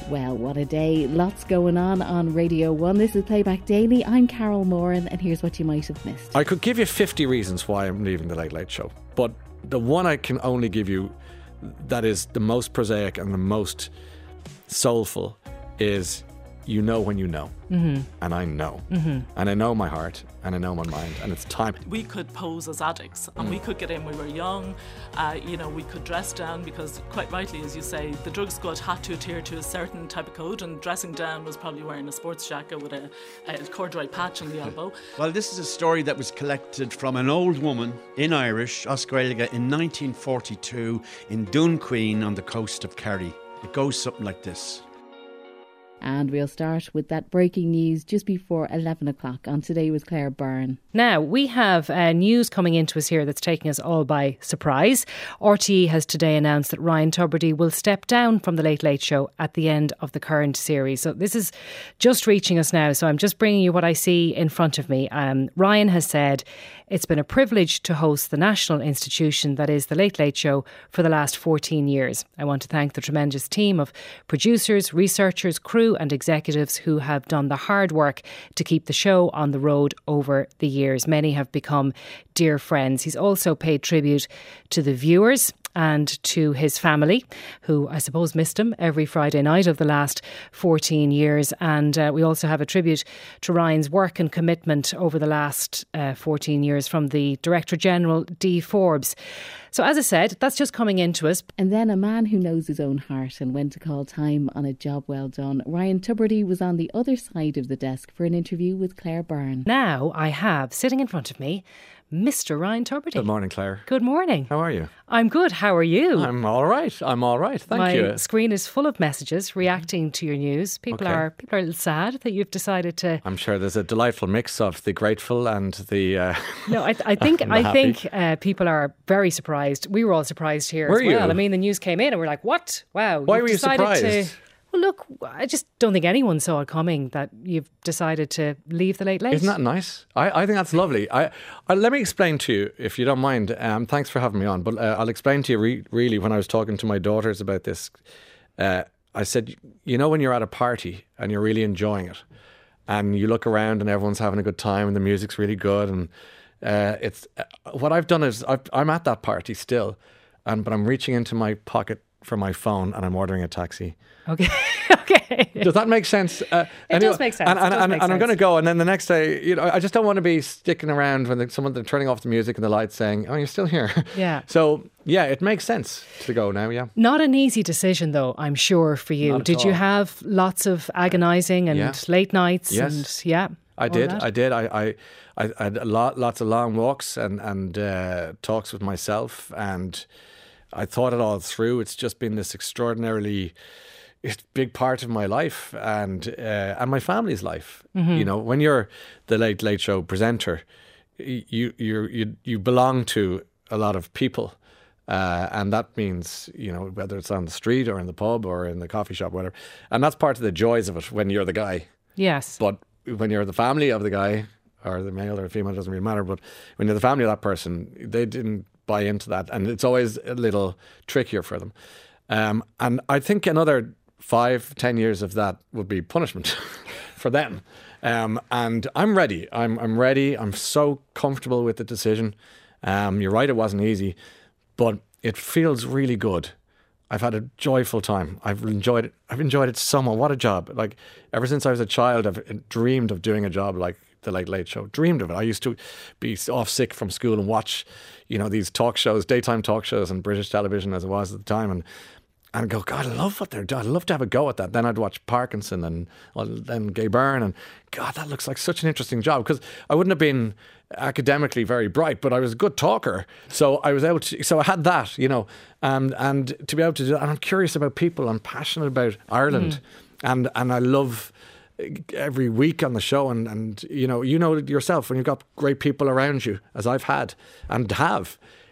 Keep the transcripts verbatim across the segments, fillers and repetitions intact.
Well, what a day. Lots going on on Radio one. This is Playback Daily. I'm Carol Moran, and here's what you might have missed. I could give you fifty reasons why I'm leaving the Late Late Show, but the one I can only give you that is the most prosaic and the most soulful is you know when you know. Mm-hmm. And I know. Mm-hmm. And I know my heart and I know my mind, and it's time. We could pose as addicts and mm. we could get in when we were young. Uh, you know, we could dress down because, quite rightly, as you say, the drug squad had to adhere to a certain type of code, and dressing down was probably wearing a sports jacket with a, a corduroy patch on the elbow. Well, this is a story that was collected from an old woman in Irish, Oscarilga, in nineteen forty-two in Dunqueen on the coast of Kerry. It goes something like this. And we'll start with that breaking news just before eleven o'clock on Today with Claire Byrne. Now, we have uh, news coming into us here that's taking us all by surprise. R T E has today announced that Ryan Tubridy will step down from The Late Late Show at the end of the current series. So this is just reaching us now. So I'm just bringing you what I see in front of me. Um, Ryan has said, "It's been a privilege to host the national institution that is The Late Late Show for the last fourteen years. I want to thank the tremendous team of producers, researchers, crew and executives who have done the hard work to keep the show on the road over the years. Many have become dear friends." He's also paid tribute to the viewers and to his family, who I suppose missed him every Friday night of the last fourteen years. And uh, we also have a tribute to Ryan's work and commitment over the last uh, fourteen years from the Director General, Dee Forbes. So as I said, that's just coming into us. And then a man who knows his own heart and when to call time on a job well done. Ryan Tubridy was on the other side of the desk for an interview with Claire Byrne. Now I have, sitting in front of me, Mister Ryan Tubridy. Good morning, Claire. Good morning. How are you? I'm good. How are you? I'm all right. I'm all right. Thank My you. My screen is full of messages reacting to your news. People okay. are people are a little sad that you've decided to. I'm sure there's a delightful mix of the grateful and the. Uh, no, I, I think I happy. think uh, people are very surprised. We were all surprised here were as well. You? I mean, the news came in and we're like, "What? Wow!" Why you've were you decided surprised? To, Well, look, I just don't think anyone saw it coming that you've decided to leave The Late Late. Isn't that nice? I, I think that's lovely. I, I let me explain to you, if you don't mind. Um, thanks for having me on. But uh, I'll explain to you re- really when I was talking to my daughters about this. Uh, I said, you know, when you're at a party and you're really enjoying it, and you look around and everyone's having a good time and the music's really good, and uh, it's uh, what I've done is I've, I'm at that party still, and but I'm reaching into my pocket for my phone and I'm ordering a taxi. Okay. okay. Does that make sense? Uh, it anyway, does make sense. And, and, does and, make and sense. I'm going to go, and then the next day, you know, I just don't want to be sticking around when the, someone they're turning off the music and the lights saying, "Oh, you're still here." Yeah. So yeah, it makes sense to go now. Yeah. Not an easy decision, though, I'm sure for you. Not at Did you all. have lots of agonising and yeah. late nights? Yes. And yeah. I did. That? I did. I, I, I had a lot, lots of long walks and and uh, talks with myself, and I thought it all through. It's just been this extraordinarily big part of my life and uh, and my family's life. Mm-hmm. You know, when you're the Late Late Show presenter, you you you you belong to a lot of people. Uh, and that means, you know, whether it's on the street or in the pub or in the coffee shop, whatever. And that's part of the joys of it when you're the guy. Yes. But when you're the family of the guy, or the male or the female, it doesn't really matter. But when you're the family of that person, they didn't buy into that. And it's always a little trickier for them. Um, and I think another five, ten years of that would be punishment for them. Um, and I'm ready. I'm I'm ready. I'm so comfortable with the decision. Um, you're right, it wasn't easy. But it feels really good. I've had a joyful time. I've enjoyed it. I've enjoyed it so much. What a job. Like, ever since I was a child, I've dreamed of doing a job like The Late Late Show. Dreamed of it. I used to be off sick from school and watch, you know, these talk shows, daytime talk shows on British television as it was at the time. And and go, God, I love what they're doing. I'd love to have a go at that. Then I'd watch Parkinson and well, then Gay Byrne. And God, that looks like such an interesting job. Because I wouldn't have been academically very bright, but I was a good talker. So I was able to, so I had that, you know, and, and to be able to do that. And I'm curious about people. I'm passionate about Ireland. Mm. And, and I love every week on the show. And, and, you know, you know yourself, when you've got great people around you, as I've had and have,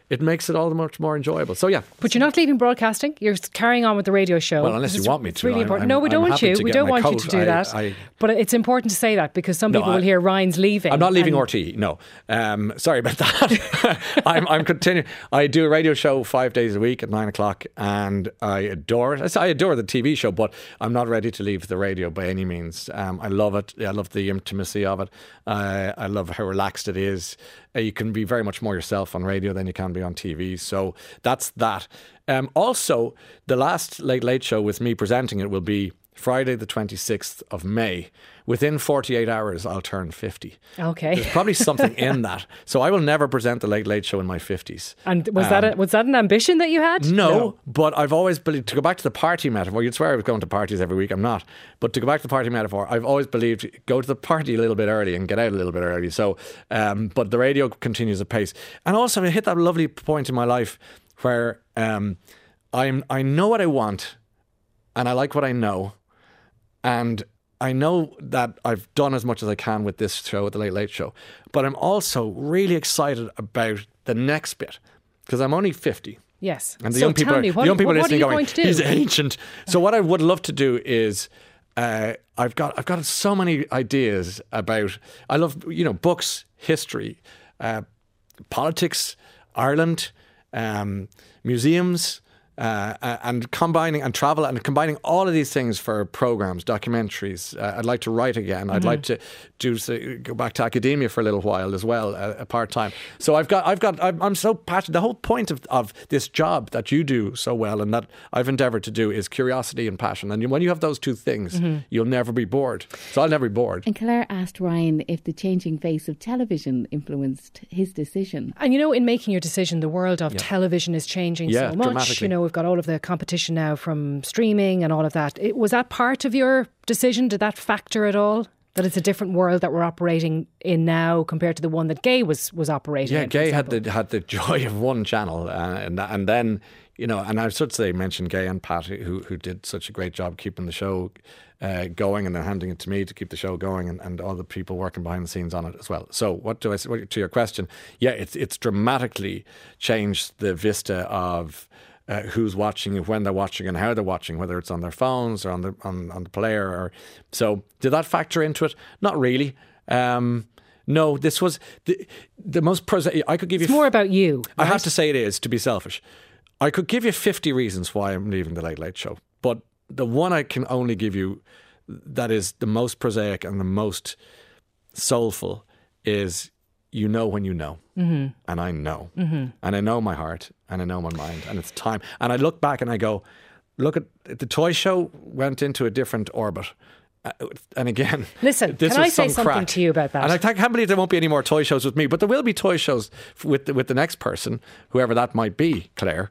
it makes it all the much more enjoyable. So yeah. But you're not leaving broadcasting. You're carrying on with the radio show. Well, unless you want me to. It's really I'm, important. I'm, no, we don't I'm want you. We don't want coat. you to do I, that. I, but it's important to say that because some no, people I, will hear Ryan's leaving. I'm not leaving R T E, no. Um, sorry about that. I'm, I'm continuing. I do a radio show five days a week at nine o'clock and I adore it. I adore the T V show, but I'm not ready to leave the radio by any means. Um, I love it. I love the intimacy of it. Uh, I love how relaxed it is. Uh, you can be very much more yourself on radio than you can be on T V. So that's that. Um, also, the last Late Late Show with me presenting it will be Friday the twenty-sixth of May. Within forty-eight hours, I'll turn fifty. Okay. There's probably something in that. So I will never present the Late Late Show in my fifties. And was um, that a, was that an ambition that you had? No, no, but I've always believed, to go back to the party metaphor, you'd swear I was going to parties every week. I'm not. But to go back to the party metaphor, I've always believed go to the party a little bit early and get out a little bit early. So, um, but the radio continues apace. And also I hit that lovely point in my life where um, I'm, I know what I want and I like what I know. And I know that I've done as much as I can with this show, The Late Late Show. But I'm also really excited about the next bit because I'm only fifty. Yes. And the so young people, tell me, are, what, the young people what, listening what are you going, going to do? he's ancient. So what I would love to do is uh, I've got I've got so many ideas about, I love, you know, books, history, uh, politics, Ireland, um, museums, Uh, and combining and travel and combining all of these things for programs, documentaries. Uh, I'd like to write again. I'd mm-hmm. like to do say, go back to academia for a little while as well, uh, part time. So I've got, I've got, I'm, I'm so passionate. The whole point of, of this job that you do so well and that I've endeavoured to do is curiosity and passion. And when you have those two things, mm-hmm. you'll never be bored. So I'll never be bored. And Claire asked Ryan if the changing face of television influenced his decision. And you know, in making your decision, the world of yeah. television is changing yeah, so much. You know. We've got all of the competition now from streaming and all of that. It, was that part of your decision? Did that factor at all? That it's a different world that we're operating in now compared to the one that Gay was was operating yeah, in? Yeah, Gay had the had the joy of one channel, uh, and and then you know, and I should say mention Gay and Pat who who did such a great job keeping the show uh, going, and then handing it to me to keep the show going, and, and all the people working behind the scenes on it as well. So, what do I say to your question? Yeah, it's it's dramatically changed the vista of Uh, who's watching and when they're watching and how they're watching, whether it's on their phones or on the on, on the player. Or so did that factor into it? Not really. Um, no, this was the the most prosaic. I could give it's you. It's more about you. I right? have to say it is, to be selfish. I could give you fifty reasons why I'm leaving the Late Late Show, but the one I can only give you that is the most prosaic and the most soulful is, you know when you know, mm-hmm. and I know, mm-hmm. and I know my heart, and I know my mind, and it's time. And I look back and I go, look at the toy show went into a different orbit. Uh, and again, listen, this can was I say some something crack. to you about that? And I can't believe there won't be any more toy shows with me, but there will be toy shows with the, with the next person, whoever that might be, Claire.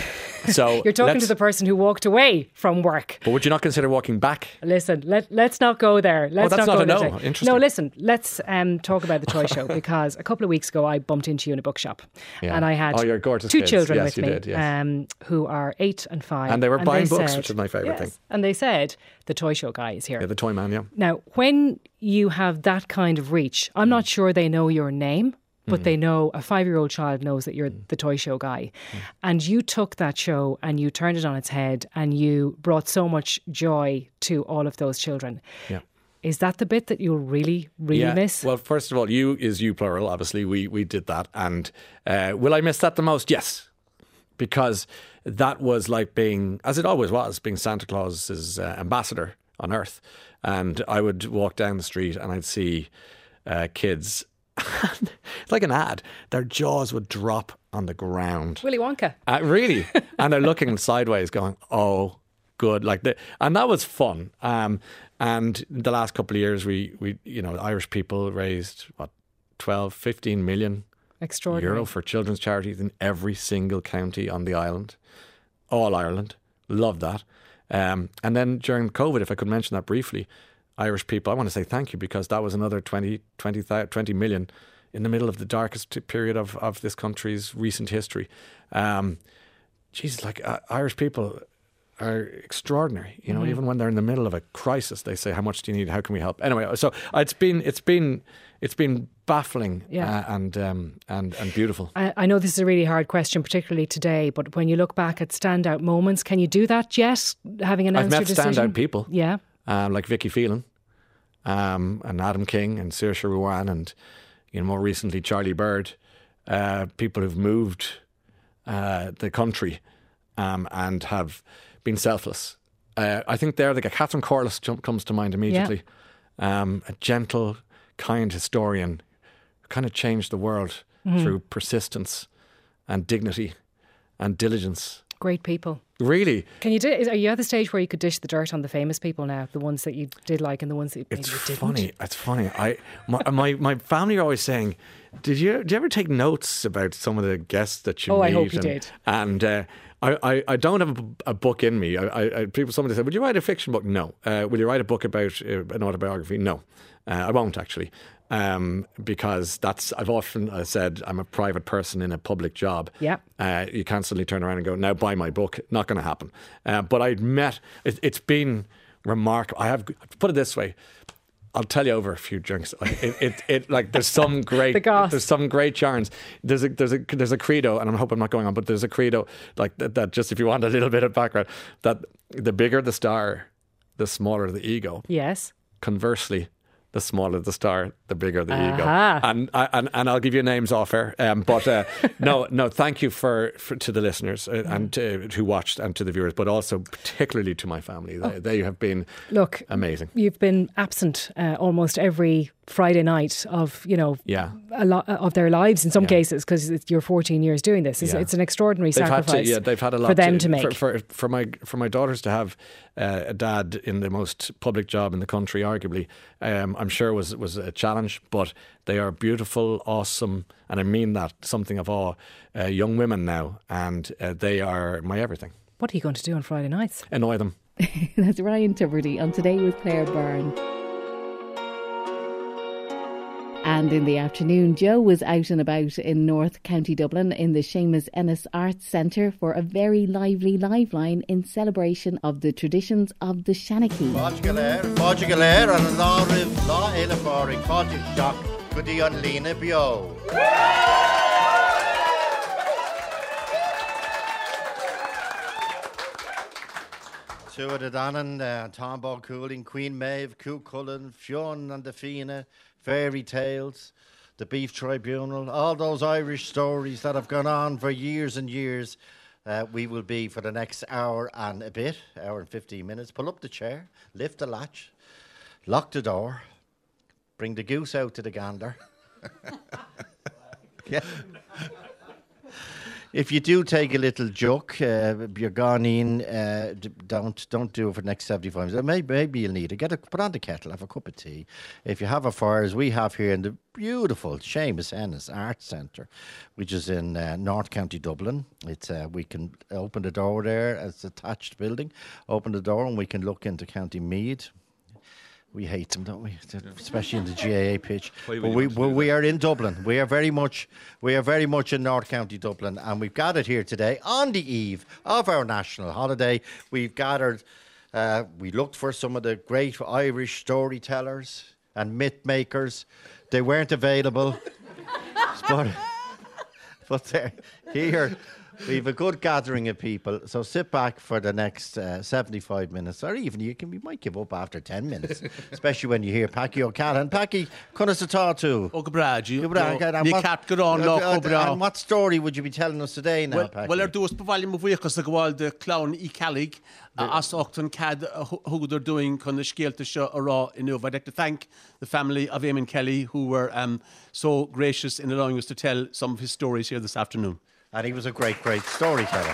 So you're talking to the person who walked away from work. But would you not consider walking back? Listen, let, let's not go there. Let's oh, that's not, not go a there. no. Interesting. No, listen, let's um, talk about the toy show because a couple of weeks ago I bumped into you in a bookshop yeah. and I had oh, you're gorgeous two kids. children yes, with you me did, yes. um, who are eight and five. And they were and buying they books, said, which is my favourite yes, thing. And they said, the toy show guy is here. Yeah, the toy man, yeah. Now, when you have that kind of reach, I'm not sure they know your name, but mm. they know, a five-year-old child knows that you're the toy show guy. Mm. And you took that show and you turned it on its head and you brought so much joy to all of those children. Yeah. Is that the bit that you'll really, really yeah. miss? Well, first of all, you is you plural, obviously. We, we did that. And uh, will I miss that the most? Yes. Because that was like being, as it always was, being Santa Claus's uh, ambassador on Earth. And I would walk down the street and I'd see uh, kids. It's like an ad. Their jaws would drop on the ground. Willy Wonka. Uh, really? And they're looking sideways going, oh, good. Like the, and that was fun. Um, and the last couple of years, we, we, you know, Irish people raised, what, twelve, fifteen million Extraordinary. euro for children's charities in every single county on the island. All Ireland. Love that. Um, and then during COVID, if I could mention that briefly, Irish people, I want to say thank you because that was another twenty, twenty, twenty million in the middle of the darkest period of, of this country's recent history. Um, Jesus, like uh, Irish people are extraordinary. You know, Mm-hmm. even when they're in the middle of a crisis, they say, "How much do you need? How can we help?" Anyway, so it's been it's been it's been baffling Yeah. uh, and um, and and beautiful. I, I know this is a really hard question, particularly today, but when you look back at standout moments, can you do that yet, having announced I've met your decision? standout people, Yeah. um, like Vicky Phelan, um, and Adam King, and Saoirse Rowan, and you know, more recently Charlie Bird. Uh, people who've moved uh, the country um, and have been selfless. Uh, I think they're the guy. Catherine Corliss jump, comes to mind immediately. Um, a gentle, kind historian who kind of changed the world Mm-hmm. through persistence and dignity and diligence. Great people. Really, Can you do? Are you at the stage where you could dish the dirt on the famous people now, the ones that you did like and the ones that maybe it's you didn't? funny. It's funny. I my, my my family are always saying, "Did you did you ever take notes about some of the guests that you Oh, meet?" I hope you and, did. And uh, I, I I don't have a, a book in me. I, I, I people somebody said, "Would you write a fiction book?" No. Uh, will you write a book about uh, an autobiography? No. Uh, I won't actually. Um, because that's, I've often uh, said I'm a private person in a public job. Yeah. Uh, you can't suddenly turn around and go, now buy my book. Not going to happen. Uh, but I'd met, it, it's been remarkable. I have, put it this way, I'll tell you over a few drinks. Like, it, it, it, like there's some great, The goss. there's some great yarns. There's a, there's a, there's a credo, and I hope I'm not going on, but there's a credo like that, that just if you want a little bit of background, that the bigger the star, the smaller the ego. Yes. Conversely, the smaller the star, the bigger the Aha. ego. And, and and I'll give you names off air. Um, but uh, no, no, thank you for, for to the listeners uh, and to, who watched and to the viewers, but also particularly to my family. They, they have been Look, amazing. you've been absent uh, almost every Friday night of, you know, Yeah. a lot of their lives in some Yeah. cases, because you're fourteen years doing this. It's, Yeah. it's an extraordinary They've had sacrifice to, yeah, they've had a lot for them to, make. For, for, for my for my daughters to have uh, a dad in the most public job in the country, arguably, um, I'm sure was was a challenge. But they are beautiful, awesome, and I mean that, something of awe, uh, young women now, and uh, they are my everything. What are you going to do on Friday nights? Annoy them. That's Ryan Tubridy on Today with Claire Byrne. And in the afternoon, Joe was out and about in North County Dublin in the Seamus Ennis Arts Centre for a very lively live line in celebration of the traditions of the Shanachie. Fáilte fáilte an an áibh lá eile fáring fáilte seach go dtí an lína bio. Suad a danan uh, Tomball Cooling, Queen Maeve, Coo Cullen, Fionn and the Fianna, Fairy Tales, the Beef Tribunal, all those Irish stories that have gone on for years and years. Uh, we will be for the next hour and a bit, hour and fifteen minutes. Pull up the chair, lift the latch, lock the door, bring the goose out to the gander. Yeah. If you do take a little joke, uh, you're gone in, uh, d- don't don't do it for the next seventy-five minutes. Maybe, maybe you'll need it. Get a, put on the kettle, have a cup of tea. If you have a fire, as we have here in the beautiful Seamus Ennis Arts Centre, which is in uh, North County Dublin. It's uh, we can open the door there, it's an attached building. Open the door and we can look into County Meath. We hate them, don't we? Especially in the G A A pitch. Why would But you we, want to well, do we are in Dublin. We are very much, we are very much in North County Dublin, and we've gathered here today on the eve of our national holiday. We've gathered. Uh, we looked for some of the great Irish storytellers and myth makers. They weren't available, but but they're here. We have a good gathering of people, so sit back for the next uh, seventy-five minutes, or even you can. You might give up after ten minutes, especially when you hear Packy O'Callaghan. Packy, conna to talk to. O Gabraji, And Ní what- cap go on, uh, no uh, cobra. And what story would you be telling us today now, Well, Packy? well, er dús bhhailm bhuichas a gháil de clown í Calig as ochtan cad who they're doing con the scéalta seo ará in I'd like to thank the family of Eamon Kelly who were um, so gracious in allowing us to tell some of his stories here this afternoon. And he was a great, great storyteller.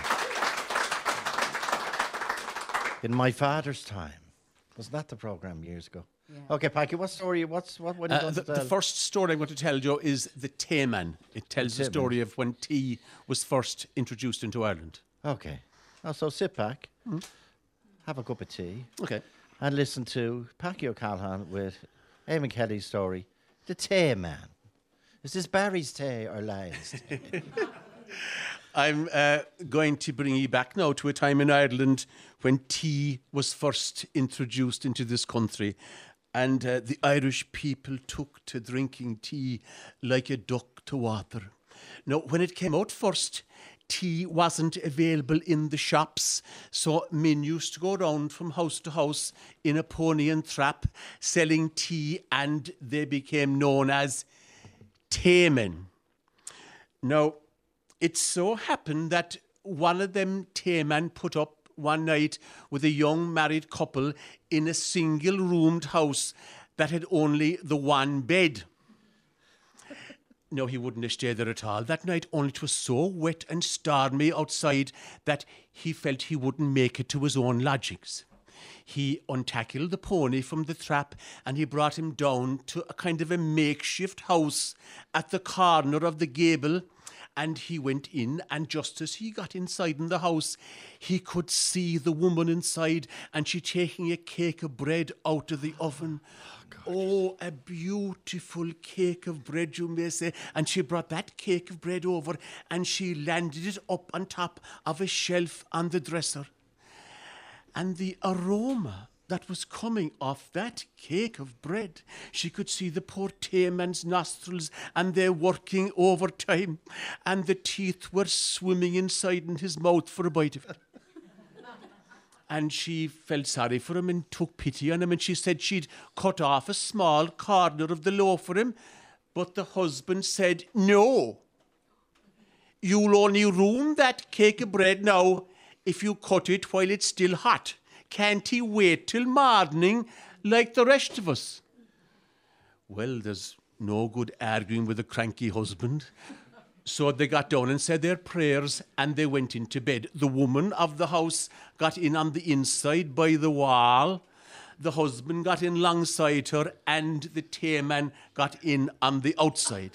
In my father's time. Wasn't that the programme years ago? Yeah. Okay, Packy, what story, what's, what, what are you Uh, going the, to the tell? first story I'm going to tell you is the Tea Man. It tells the, Tea story of when tea was first introduced into Ireland. Okay. Oh, so sit back, have a cup of tea, Okay. and listen to Packy O'Callaghan with Eamon Kelly's story, The Tea Man. Is this Barry's tea or Lyon's tea? I'm uh, going to bring you back now to a time in Ireland when tea was first introduced into this country. And uh, the Irish people took to drinking tea like a duck to water. Now, when it came out first, tea wasn't available in the shops, so men used to go around from house to house in a pony and trap selling tea, and they became known as taymen. Now, it so happened that one of them taymen put up one night with a young married couple in a single-roomed house that had only the one bed. No, he wouldn't have stayed there at all that night, only it was so wet and stormy outside that he felt he wouldn't make it to his own lodgings. He untackled the pony from the trap and he brought him down to a kind of a makeshift house at the corner of the gable. And he went in, and just as he got inside in the house, he could see the woman inside, and she taking a cake of bread out of the oven. Oh, oh, a beautiful cake of bread, you may say. And she brought that cake of bread over, and she landed it up on top of a shelf on the dresser. And the aroma that was coming off that cake of bread, she could see the poor tayman's nostrils, and they're working overtime, and the teeth were swimming inside in his mouth for a bite of it. And she felt sorry for him and took pity on him, and she said she'd cut off a small corner of the loaf for him, but the husband said, no, you'll only ruin that cake of bread now if you cut it while it's still hot. Can't he wait till morning like the rest of us? Well, there's no good arguing with a cranky husband. So they got down and said their prayers and they went into bed. The woman of the house got in on the inside by the wall. The husband got in alongside her and the tayman got in on the outside.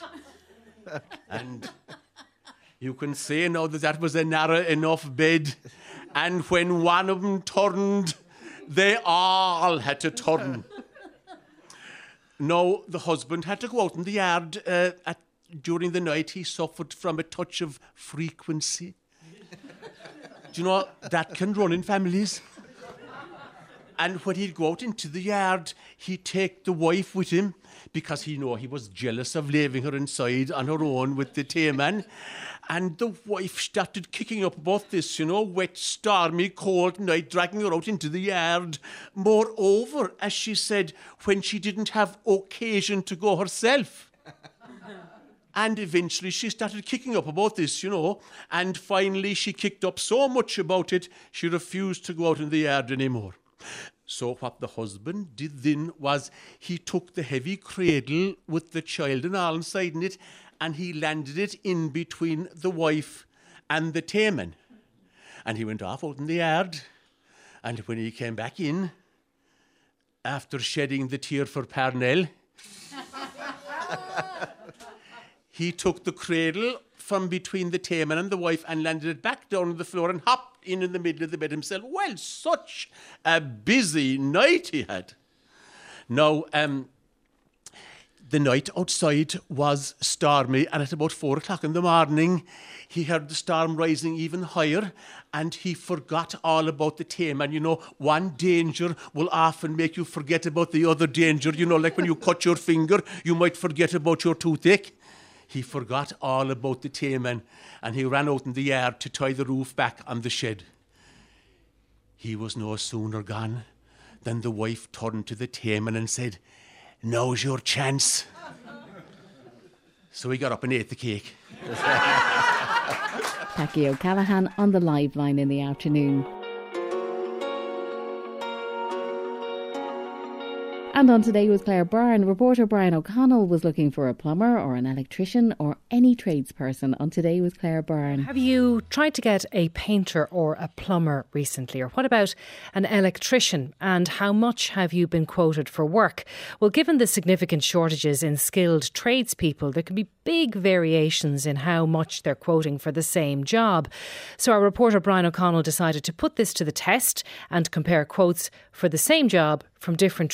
And you can say now that that was a narrow enough bed. And when one of them turned, they all had to turn. No, the husband had to go out in the yard. Uh, at, during the night, he suffered from a touch of frequency. Do you know, that can run in families. And when he'd go out into the yard, he'd take the wife with him because he knew he was jealous of leaving her inside on her own with the tayman. And the wife started kicking up about this, you know, wet, stormy, cold night, dragging her out into the yard. Moreover, as she said, when she didn't have occasion to go herself. And eventually she started kicking up about this, you know, and finally she kicked up so much about it, she refused to go out in the yard anymore. So what the husband did then was he took the heavy cradle with the child and all inside in it, and he landed it in between the wife and the tayman. And he went off out in the yard, and when he came back in, after shedding the tear for Parnell, he took the cradle from between the tayman and the wife and landed it back down on the floor and hopped in in the middle of the bed himself. Well, such a busy night he had. Now, um, the night outside was stormy, and at about four o'clock in the morning, he heard the storm rising even higher, and he forgot all about the tayman. You know, one danger will often make you forget about the other danger. You know, like when you cut your finger, you might forget about your toothache. He forgot all about the tayman, and he ran out in the yard to tie the roof back on the shed. He was no sooner gone than the wife turned to the tayman and said, "Now's your chance." So he got up and ate the cake. Packy O'Callaghan on the live line in the afternoon. And on Today with Claire Byrne, reporter Brian O'Connell was looking for a plumber or an electrician or any tradesperson on Today with Claire Byrne. Have you tried to get a painter or a plumber recently? Or what about an electrician? And how much have you been quoted for work? Well, given the significant shortages in skilled tradespeople, there can be big variations in how much they're quoting for the same job. So our reporter Brian O'Connell decided to put this to the test and compare quotes for the same job from different tradespeople.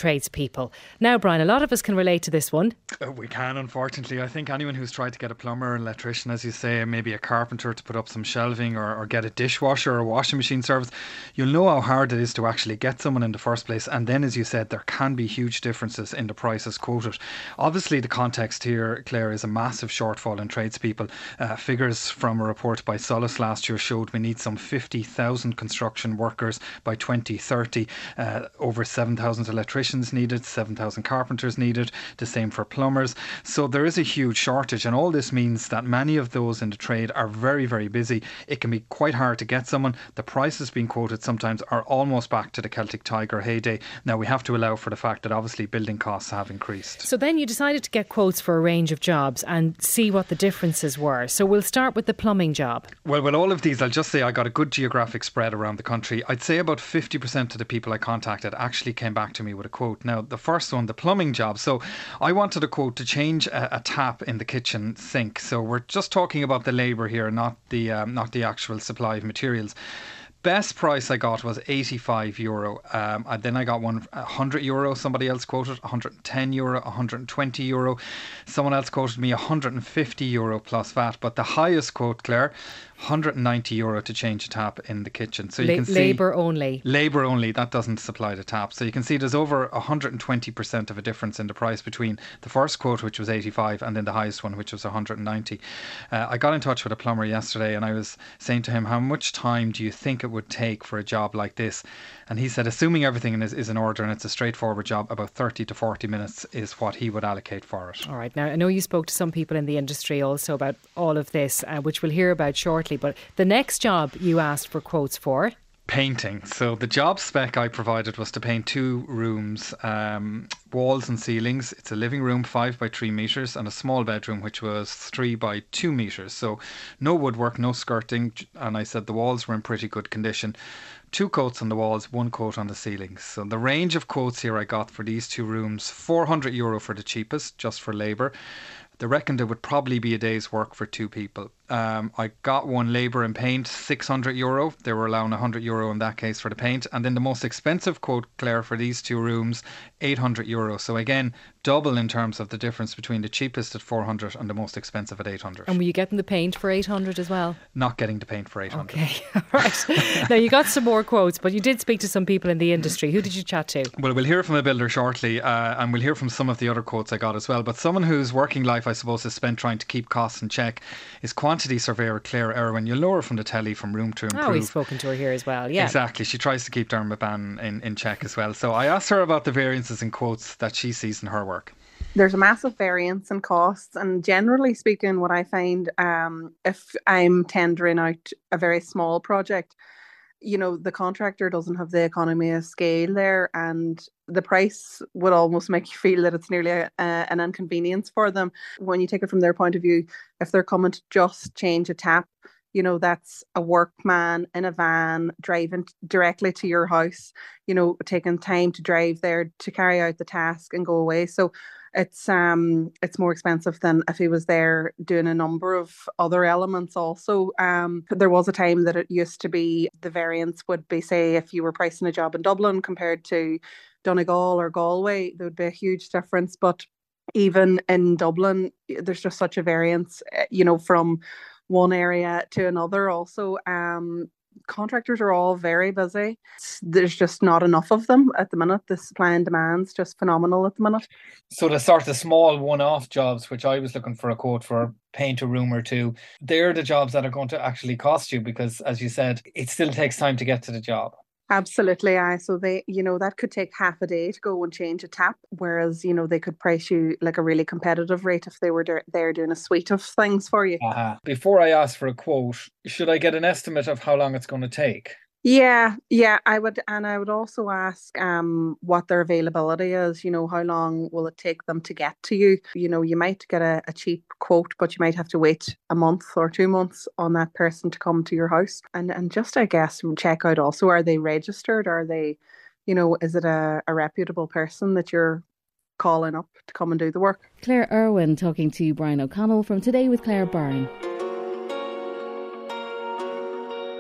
people. Now, Brian, a lot of us can relate to this one. Uh, we can, unfortunately. I think anyone who's tried to get a plumber, an electrician, as you say, maybe a carpenter to put up some shelving or, or get a dishwasher or a washing machine service, you'll know how hard it is to actually get someone in the first place. And then, as you said, there can be huge differences in the prices quoted. Obviously, the context here, Claire, is a massive shortfall in tradespeople. Uh, figures from a report by Solus last year showed we need some fifty thousand construction workers by twenty thirty. Uh, over seven thousand electricians needed, seven thousand carpenters needed, the same for plumbers. So there is a huge shortage, and all this means that many of those in the trade are very, very busy. It can be quite hard to get someone. The prices being quoted sometimes are almost back to the Celtic Tiger heyday. Now, we have to allow for the fact that obviously building costs have increased. So then you decided to get quotes for a range of jobs and see what the differences were. So we'll start with the plumbing job. Well, with all of these, I'll just say I got a good geographic spread around the country. I'd say about fifty percent of the people I contacted actually came back to me with a quote. Now, the first one, the plumbing job. So I wanted a quote to change a, a tap in the kitchen sink. So we're just talking about the labour here, not the um, not the actual supply of materials. Best price I got was eighty-five euro. Um, and then I got one one hundred euro. Somebody else quoted one hundred ten euro, one hundred twenty euro. Someone else quoted me one hundred fifty euro plus V A T. But the highest quote, Claire, one hundred ninety euro to change a tap in the kitchen. So you La- can see labour only. Labour only. That doesn't supply the tap. So you can see there's over one hundred twenty percent of a difference in the price between the first quote, which was eighty-five, and then the highest one, which was one hundred ninety. Uh, I got in touch with a plumber yesterday, and I was saying to him, how much time do you think it would take for a job like this? And he said, assuming everything is, is in order and it's a straightforward job, about thirty to forty minutes is what he would allocate for it. All right. Now, I know you spoke to some people in the industry also about all of this, uh, which we'll hear about shortly. But the next job you asked for quotes for? Painting. So the job spec I provided was to paint two rooms, um, walls and ceilings. It's a living room, five by three metres, and a small bedroom, which was three by two metres. So no woodwork, no skirting. And I said the walls were in pretty good condition. Two coats on the walls, one coat on the ceilings. So the range of quotes here I got for these two rooms, four hundred euro for the cheapest, just for labour. They reckoned it would probably be a day's work for two people. Um, I got one labour and paint, six hundred euro. They were allowing one hundred euro in that case for the paint. And then the most expensive quote, Claire, for these two rooms, eight hundred euro. So again, double in terms of the difference between the cheapest at four hundred and the most expensive at eight hundred. And were you getting the paint for eight hundred as well? Not getting the paint for eight hundred. Okay, all right. Now, you got some more quotes, but you did speak to some people in the industry. Who did you chat to? Well, we'll hear from a builder shortly, uh, and we'll hear from some of the other quotes I got as well. But someone whose working life, I suppose, is spent trying to keep costs in check is quantity surveyor Claire Irwin. You'll know her from the telly from Room to Improve. Oh, we've spoken to her here as well, yeah. Exactly. She tries to keep Dermot Bannon in, in check as well. So I asked her about the variances in quotes that she sees in her work. There's a massive variance in costs, and generally speaking, what I find, um, if I'm tendering out a very small project, you know, the contractor doesn't have the economy of scale there, and the price would almost make you feel that it's nearly a, a, an inconvenience for them. When you take it from their point of view, if they're coming to just change a tap, you know, that's a workman in a van driving directly to your house, you know, taking time to drive there to carry out the task and go away. So it's um it's more expensive than if he was there doing a number of other elements also. Um, there was a time that it used to be the variance would be, say, if you were pricing a job in Dublin compared to Donegal or Galway, there would be a huge difference. But even in Dublin, there's just such a variance, you know, from one area to another also. Um, contractors are all very busy. There's just not enough of them at the minute. The supply and demand's just phenomenal at the minute. So the sort of small one-off jobs, which I was looking for a quote for, paint a room or two, they're the jobs that are going to actually cost you, because, as you said, it still takes time to get to the job. Absolutely, aye. So they, you know, that could take half a day to go and change a tap, whereas, you know, they could price you like a really competitive rate if they were there, there doing a suite of things for you. Uh-huh. Before I ask for a quote, should I get an estimate of how long it's going to take? Yeah, yeah, I would, and I would also ask um what their availability is. You know, how long will it take them to get to you? You know, you might get a, a cheap quote, but you might have to wait a month or two months on that person to come to your house. And and just, I guess, check out also, are they registered? Are they, you know, is it a, a reputable person that you're calling up to come and do the work? Claire Irwin talking to Brian O'Connell from Today with Claire Byrne.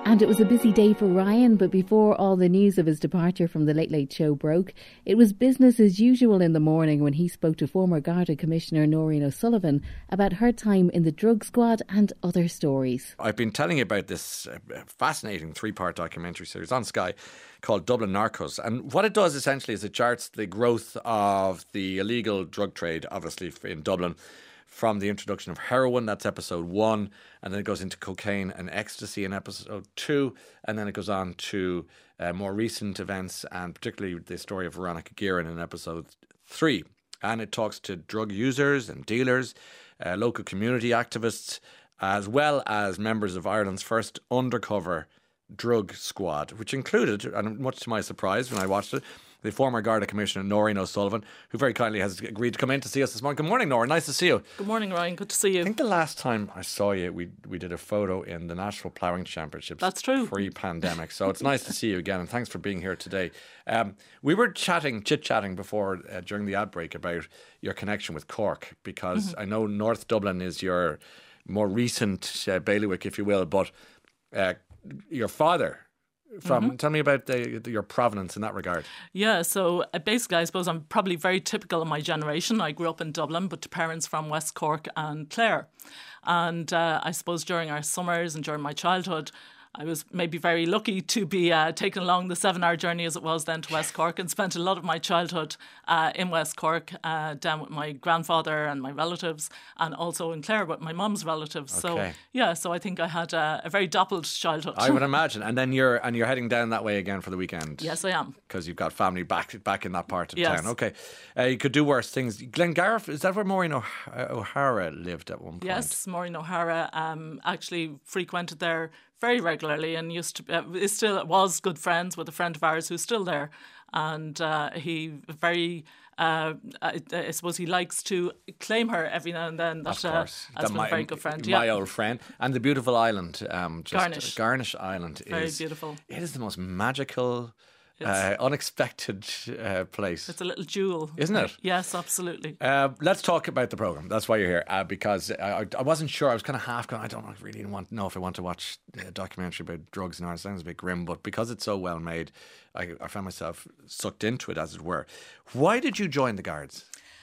And it was a busy day for Ryan, but before all the news of his departure from the Late Late Show broke, it was business as usual in the morning when he spoke to former Garda Commissioner Noreen O'Sullivan about her time in the drug squad and other stories. I've been telling you about this uh, fascinating three-part documentary series on Sky called Dublin Narcos. And what it does essentially is it charts the growth of the illegal drug trade, obviously, in Dublin, from the introduction of heroin, that's episode one, and then it goes into cocaine and ecstasy in episode two, and then it goes on to uh, more recent events, and particularly the story of Veronica Guerin in episode three. And it talks to drug users and dealers, uh, local community activists, as well as members of Ireland's first undercover drug squad, which included, and much to my surprise when I watched it, the former Garda Commissioner Noreen O'Sullivan, who very kindly has agreed to come in to see us this morning. Good morning, Noreen. Nice to see you. Good morning, Ryan. Good to see you. I think the last time I saw you, we we did a photo in the National Ploughing Championships. That's true. Pre-pandemic. So it's nice to see you again, and thanks for being here today. Um, we were chatting, chit-chatting before, uh, during the ad break, about your connection with Cork, because mm-hmm. I know North Dublin is your more recent uh, bailiwick, if you will, but uh, your father... From mm-hmm. Tell me about the, the, your provenance in that regard. Yeah, so uh, basically I suppose I'm probably very typical of my generation. I grew up in Dublin, but to parents from West Cork and Clare. And uh, I suppose during our summers and during my childhood, I was maybe very lucky to be uh, taken along the seven-hour journey as it was then to West Cork, and spent a lot of my childhood uh, in West Cork, uh, down with my grandfather and my relatives, and also in Clare with my mum's relatives. Okay. So yeah, so I think I had a, a very doppled childhood. I would imagine. And then you're and you're heading down that way again for the weekend. Yes, I am. Because you've got family back back in that part of yes. town. Okay, uh, you could do worse things. Glengarriff, is that where Maureen o- O'Hara lived at one point? Yes, Maureen O'Hara um, actually frequented there very regularly, and used to uh, is still was good friends with a friend of ours who's still there, and uh, he very uh, I, I suppose he likes to claim her every now and then. That, of course, uh, has been my, a very good friend. My yeah. old friend, and the beautiful island, um, just Garnish. Garnish Island, very is beautiful. It is the most magical. Uh, unexpected uh, place. It's a little jewel, isn't it? Yes, absolutely. Uh, let's talk about the programme. That's why you're here, uh, because I, I wasn't sure. I was kind of half going, I don't really want know if I want to watch a documentary about drugs in Ireland. It sounds a bit grim, but because it's so well made, I, I found myself sucked into it, as it were. Why did you join the Guards?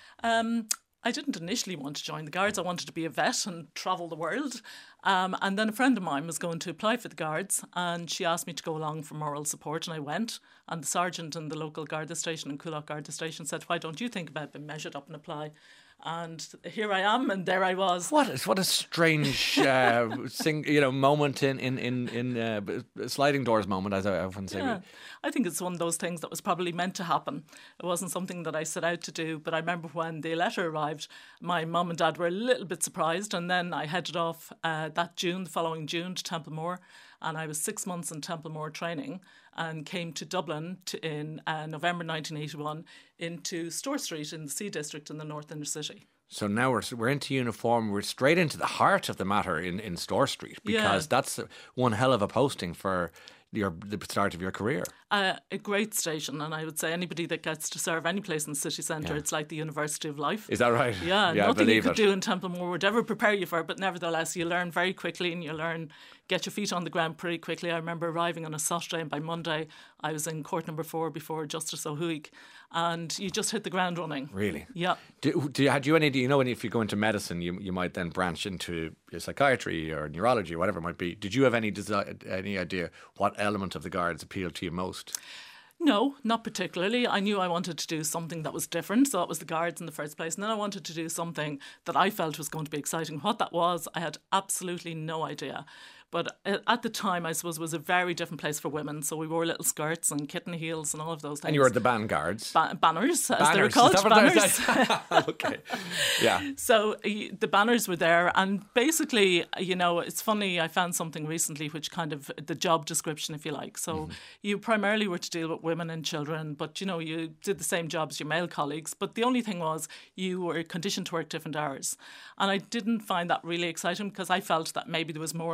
Um, I didn't initially want to join the Guards. I wanted to be a vet and travel the world. Um, and then a friend of mine was going to apply for the Guards, and she asked me to go along for moral support, and I went. And the sergeant in the local Garda station, in Coolock Garda station, said, "Why don't you think about being measured up and apply?" And here I am, and there I was. What a, what a strange, uh, sing, you know, moment in in in, in uh, sliding doors moment, as I often say. Yeah, I think it's one of those things that was probably meant to happen. It wasn't something that I set out to do, but I remember when the letter arrived, my mum and dad were a little bit surprised, and then I headed off uh, that June, the following June, to Templemore, and I was six months in Templemore training, and came to Dublin to, in uh, November nineteen eighty-one into Store Street in the C District in the North Inner City. So now we're we're into uniform. We're straight into the heart of the matter in, in Store Street, because yeah. that's one hell of a posting for your the start of your career. Uh, a great station, and I would say anybody that gets to serve any place in the city centre, yeah. it's like the University of Life. Is that right? Yeah, yeah nothing you could it. do in Templemore would ever prepare you for it, but nevertheless you learn very quickly, and you learn, get your feet on the ground pretty quickly. I remember arriving on a Saturday, and by Monday I was in court number four before Justice O'Huig, and you just hit the ground running. Really? Yeah. Do, do you, had you any, do you know, if you go into medicine, you you might then branch into psychiatry or neurology or whatever it might be. Did you have any desi- any idea what element of the Guards appealed to you most? No, not particularly. I knew I wanted to do something that was different, so that was the Guards in the first place. And then I wanted to do something that I felt was going to be exciting. What that was, I had absolutely no idea. But at the time, I suppose, it was a very different place for women. So we wore little skirts and kitten heels and all of those things. And you were the band guards? Ba- banners, as banners. they were called. Banners. Okay. Yeah. So the banners were there. And basically, you know, it's funny, I found something recently which kind of, the job description, if you like. So mm. you primarily were to deal with women and children, but, you know, you did the same job as your male colleagues. But the only thing was you were conditioned to work different hours. And I didn't find that really exciting, because I felt that maybe there was more exciting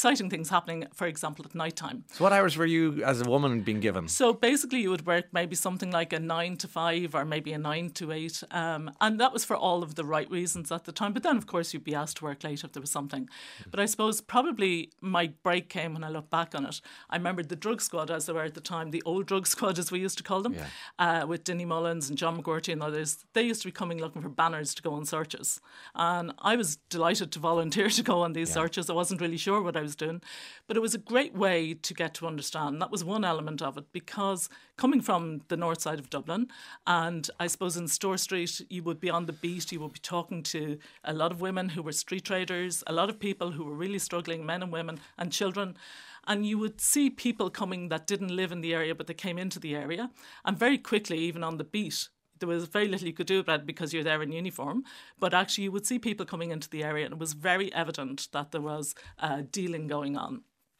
exciting things happening, for example, at night time. So what hours were you, as a woman, being given? So basically you would work maybe something like a nine to five or maybe a nine to eight. Um, and that was for all of the right reasons at the time. But then, of course, you'd be asked to work late if there was something. Mm. But I suppose probably my break came when I look back on it. I remembered the drug squad, as they were at the time, the old drug squad, as we used to call them, yeah. uh, with Dinny Mullins and John McGuirty and others. They used to be coming looking for banners to go on searches. And I was delighted to volunteer to go on these yeah. searches. I wasn't really sure what I was doing. But it was a great way to get to understand. That was one element of it, because coming from the north side of Dublin, and I suppose in Store Street, you would be on the beat, you would be talking to a lot of women who were street traders, a lot of people who were really struggling, men and women and children. And you would see people coming that didn't live in the area, but they came into the area. And very quickly, even on the beat, there was very little you could do about it because you're there in uniform. But actually, you would see people coming into the area, and it was very evident that there was uh, dealing going on.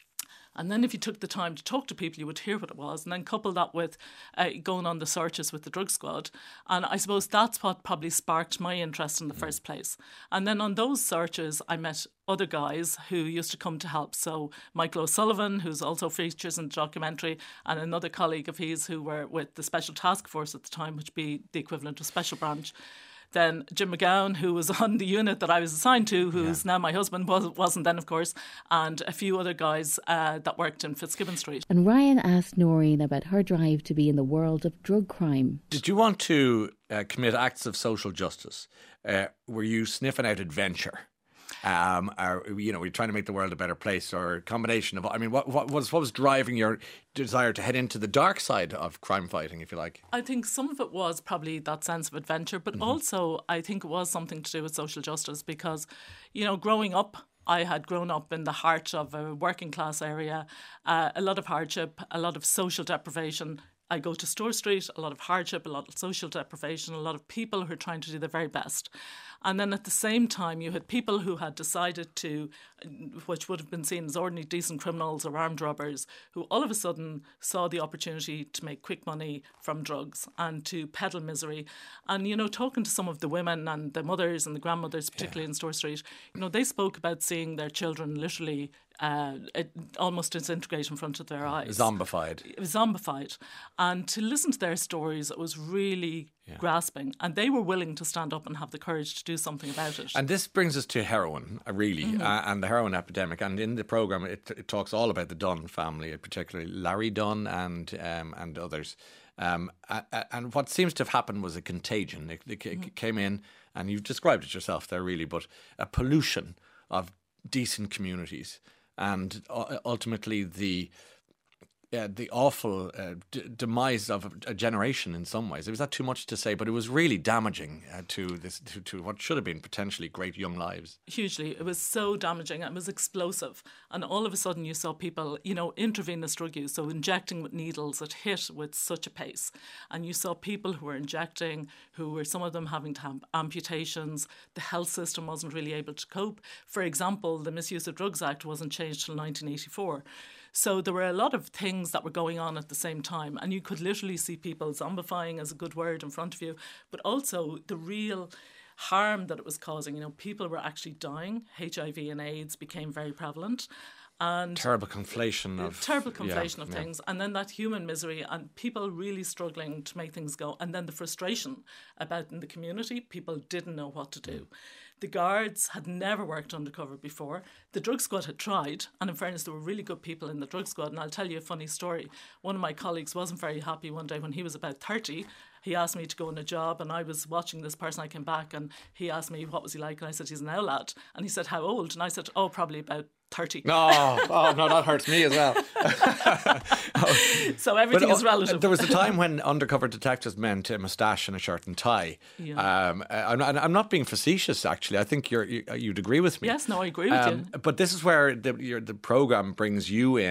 And then if you took the time to talk to people, you would hear what it was, and then couple that with uh, going on the searches with the drug squad. And I suppose that's what probably sparked my interest in the first place. And then on those searches, I met other guys who used to come to help. So Michael O'Sullivan, who's also features in the documentary, and another colleague of his who were with the Special Task Force at the time, which would be the equivalent of Special Branch. Then Jim McGowan, who was on the unit that I was assigned to, who's yeah. now my husband, was, wasn't then, of course, and a few other guys uh, that worked in Fitzgibbon Street. And Ryan asked Noreen about her drive to be in the world of drug crime. Did you want to uh, commit acts of social justice? Uh, were you sniffing out adventure? Um, or, you know, we're trying to make the world a better place, or a combination of, I mean, what, what was what was driving your desire to head into the dark side of crime fighting, if you like? I think some of it was probably that sense of adventure, but mm-hmm. also I think it was something to do with social justice, because, you know, growing up, I had grown up in the heart of a working class area, uh, a lot of hardship, a lot of social deprivation. I go to Store Street, a lot of hardship, a lot of social deprivation, a lot of people who are trying to do their very best. And then at the same time, you had people who had decided to, which would have been seen as ordinary decent criminals or armed robbers, who all of a sudden saw the opportunity to make quick money from drugs and to peddle misery. And, you know, talking to some of the women and the mothers and the grandmothers, particularly yeah. in Store Street, you know, they spoke about seeing their children literally Uh, it almost disintegrate in front of their eyes. Zombified. Zombified. And to listen to their stories, it was really yeah. grasping. And they were willing to stand up and have the courage to do something about it. And this brings us to heroin, uh, really, mm-hmm. uh, and the heroin epidemic. And in the programme, it, it talks all about the Dunn family, particularly Larry Dunn and um, and others. Um, uh, and what seems to have happened was a contagion. It, it, mm-hmm. it came in, and you've described it yourself there, really, but a pollution of decent communities. And ultimately, the uh, the awful uh, d- demise of a, a generation in some ways. Was that too much to say? But it was really damaging uh, to this to, to what should have been potentially great young lives. Hugely. It was so damaging. It was explosive. And all of a sudden you saw people, you know, intravenous drug use, so injecting with needles that hit with such a pace. And you saw people who were injecting, who were some of them having to have amputations. The health system wasn't really able to cope. For example, the Misuse of Drugs Act wasn't changed till nineteen eighty-four. So there were a lot of things that were going on at the same time, and you could literally see people zombifying, as a good word, in front of you, but also the real harm that it was causing. You know, people were actually dying. H I V and AIDS became very prevalent. And terrible conflation of terrible conflation yeah, of yeah. things, and then that human misery and people really struggling to make things go, and then the frustration about in the community, people didn't know what to do. Mm. The guards had never worked undercover before. The drug squad had tried, and in fairness, there were really good people in the drug squad. And I'll tell you a funny story. One of my colleagues wasn't very happy one day when he was about thirty. He asked me to go on a job, and I was watching this person. I came back, and he asked me what was he like, and I said he's an old lad. And he said how old, and I said oh probably about thirty. No, oh no, that hurts me as well. So everything but, is relative. There was a time when undercover detectives meant a moustache and a shirt and tie. Yeah. Um, I'm, not, I'm not being facetious, actually. I think you're, you, you'd agree with me. Yes, no, I agree with um, you. But this is where the, your, the programme brings you in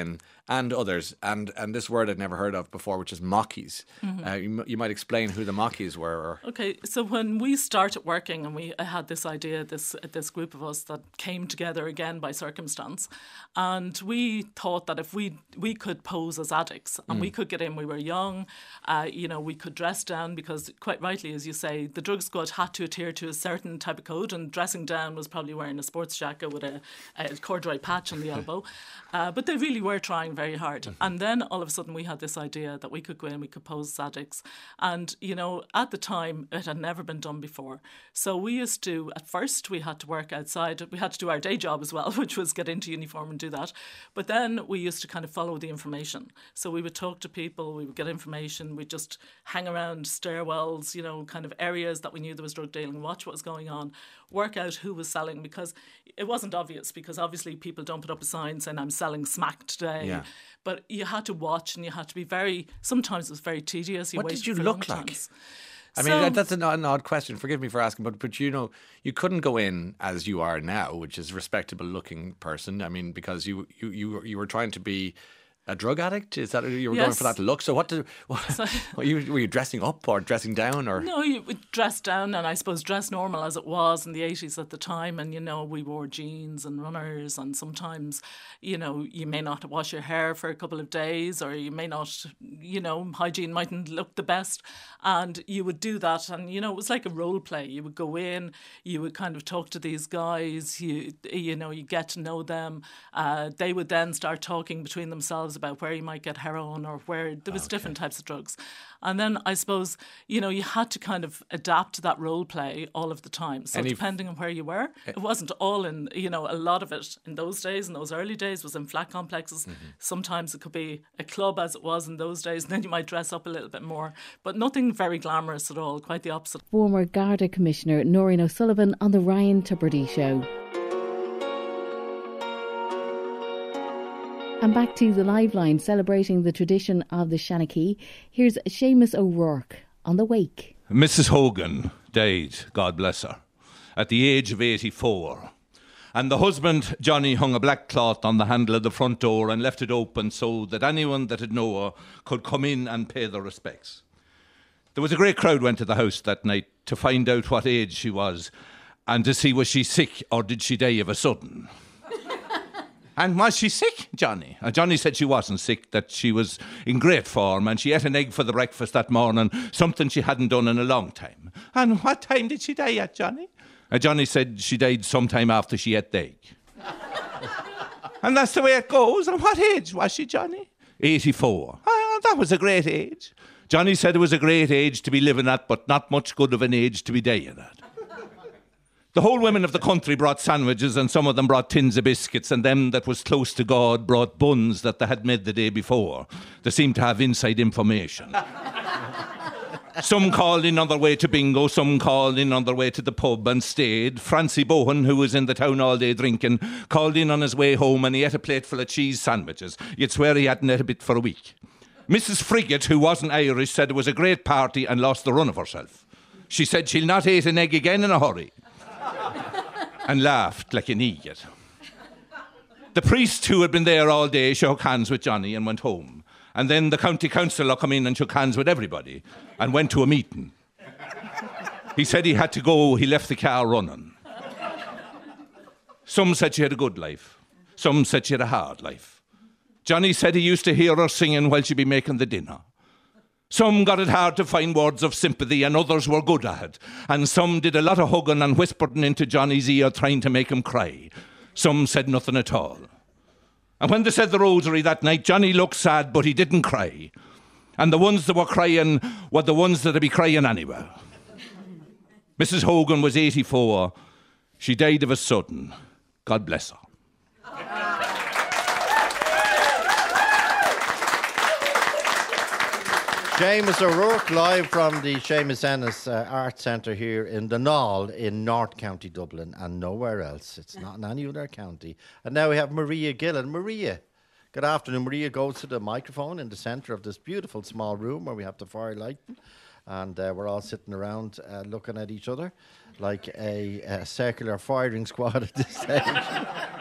and others, and and this word I'd never heard of before, which is Mockies. Mm-hmm. Uh, you, you might explain who the Mockies were. Or... Okay, so when we started working, and we had this idea, this this group of us that came together again by circumstance, and we thought that if we we could pose as addicts, and mm. we could get in, we were young, uh, you know, we could dress down, because quite rightly, as you say, the drug squad had to adhere to a certain type of code, and dressing down was probably wearing a sports jacket with a, a corduroy patch on the elbow. Uh, but they really were trying very hard. Mm-hmm. And then all of a sudden we had this idea that we could go in, we could pose as addicts. And, you know, at the time, it had never been done before. So we used to, at first, we had to work outside. We had to do our day job as well, which was get into uniform and do that. But then we used to kind of follow the information. So we would talk to people, we would get information, we'd just hang around stairwells, you know, kind of areas that we knew there was drug dealing, watch what was going on, work out who was selling, because it wasn't obvious, because obviously people don't put up a sign saying I'm selling smack today. Yeah. But you had to watch, and you had to be very, sometimes it was very tedious. You what did you for look long like? times. I So- mean, that's an odd, an odd question. Forgive me for asking, but but you know, you couldn't go in as you are now, which is a respectable looking person. I mean, because you you you were, you were trying to be a drug addict. Is that you were Yes. going for that look? So what did what, So- were you were you dressing up or dressing down or? No, you would dress down, and I suppose dress normal as it was in the eighties at the time. And, you know, we wore jeans and runners, and sometimes, you know, you may not wash your hair for a couple of days, or you may not, you know, hygiene mightn't look the best. And you would do that, and, you know, it was like a role play. You would go in, you would kind of talk to these guys, you, you know, you get to know them. Uh, they would then start talking between themselves about where you might get heroin, or where there was Okay. different types of drugs. And then I suppose, you know, you had to kind of adapt to that role play all of the time. So Any- depending on where you were, it wasn't all in, you know, a lot of it in those days, in those early days, was in flat complexes. Mm-hmm. Sometimes it could be a club as it was in those days, and then you might dress up a little bit more. But nothing very glamorous at all, quite the opposite. Former Garda Commissioner Noreen O'Sullivan on the Ryan Tubridy Show. And back to the Live Line, celebrating the tradition of the Shanachie. Here's Seamus O'Rourke on the wake. Missus Hogan died, God bless her, at the age of eighty-four. And the husband, Johnny, hung a black cloth on the handle of the front door and left it open so that anyone that had known her could come in and pay their respects. There was a great crowd went to the house that night to find out what age she was and to see was she sick or did she die of a sudden. And was she sick, Johnny? Uh, Johnny said she wasn't sick, that she was in great form and she ate an egg for the breakfast that morning, something she hadn't done in a long time. And what time did she die at, Johnny? Uh, Johnny said she died sometime after she ate the egg. And that's the way it goes. And what age was she, Johnny? eighty-four. Ah, that was a great age. Johnny said it was a great age to be living at, but not much good of an age to be dying at. The whole women of the country brought sandwiches, and some of them brought tins of biscuits, and them that was close to God brought buns that they had made the day before. They seemed to have inside information. Some called in on their way to bingo, some called in on their way to the pub and stayed. Francie Bohan, who was in the town all day drinking, called in on his way home and he ate a plate full of cheese sandwiches. You'd swear he hadn't ate a bit for a week. Missus Frigate, who wasn't Irish, said it was a great party and lost the run of herself. She said she'll not eat an egg again in a hurry. And laughed like an idiot. The priest, who had been there all day, shook hands with Johnny and went home. And then the county councillor came in and shook hands with everybody and went to a meeting. He said he had to go, he left the car running. Some said she had a good life. Some said she had a hard life. Johnny said he used to hear her singing while she'd be making the dinner. Some got it hard to find words of sympathy and others were good at it. And some did a lot of hugging and whispering into Johnny's ear trying to make him cry. Some said nothing at all. And when they said the rosary that night, Johnny looked sad, but he didn't cry. And the ones that were crying were the ones that'd be crying anyway. Missus Hogan was eighty-four. She died of a sudden. God bless her. Seamus O'Rourke, live from the Seamus Ennis uh, Art Centre here in the Knoll in North County Dublin and nowhere else. It's not in any other county. And now we have Maria Gillen. Maria, good afternoon. Maria goes to the microphone in the centre of this beautiful small room where we have the fire lighting. And uh, we're all sitting around uh, looking at each other like a, a circular firing squad at this stage.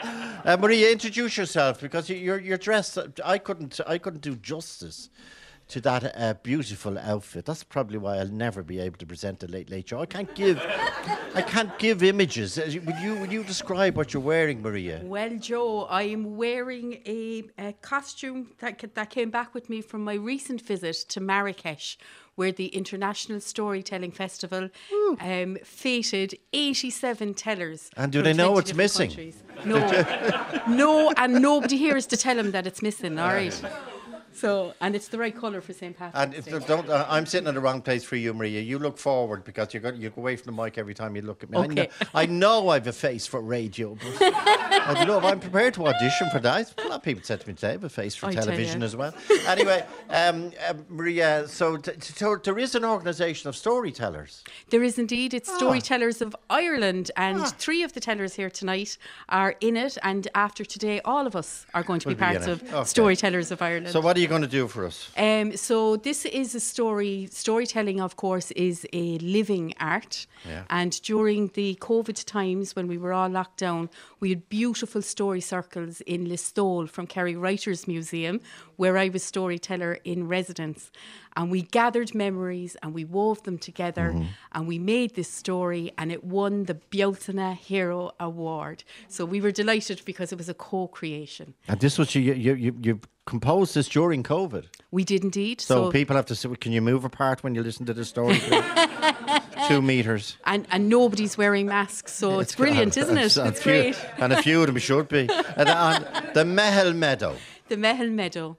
Uh, Maria, introduce yourself because you- you're you're dressed. I couldn't I couldn't do justice to that uh, beautiful outfit. That's probably why I'll never be able to present the Late Late Show. I can't give I can't give images. Uh, Would you would you describe what you're wearing, Maria? Well, Joe, I'm wearing a, a costume that ca- that came back with me from my recent visit to Marrakesh, where the International Storytelling Festival um, feted eighty-seven tellers. And do from they know twenty it's different missing? countries. No, no, and nobody here is to tell them that it's missing. All right. So, and it's the right colour for Saint Patrick's And if Day. there don't, uh, I'm sitting in the wrong place for you, Maria. You look forward because you got you go away from the mic every time you look at me. I, know, Okay. I know I've a face for radio, but I love. I'm prepared to audition for that. A lot of people said to me today, I have a face for I tell television you. as well. Anyway, um, uh, Maria. So, t- t- so there is an organisation of storytellers. There is indeed. Ah. It's Storytellers of Ireland, and three of the tellers here tonight are in it. And after today, all of us are going to Will be be in parts it. of Okay. Storytellers of Ireland. So, what are you going to do for us? Um, so this is a story. Storytelling, of course, is a living art. Yeah. And during the COVID times, when we were all locked down, we had beautiful story circles in Listowel from Kerry Writers Museum, where I was storyteller in residence. And we gathered memories and we wove them together Mm-hmm. and we made this story, and it won the Bealtaine Hero Award. So we were delighted because it was a co-creation. And this was you. You you, you composed this during COVID. We did indeed. So, people have to say, can you move apart when you listen to the story? please? Two meters. And, and nobody's wearing masks, so it's, brilliant, isn't it? And It's a few- great. And a few of them should be. And on the Mehel Meadow. The Mehel Meadow.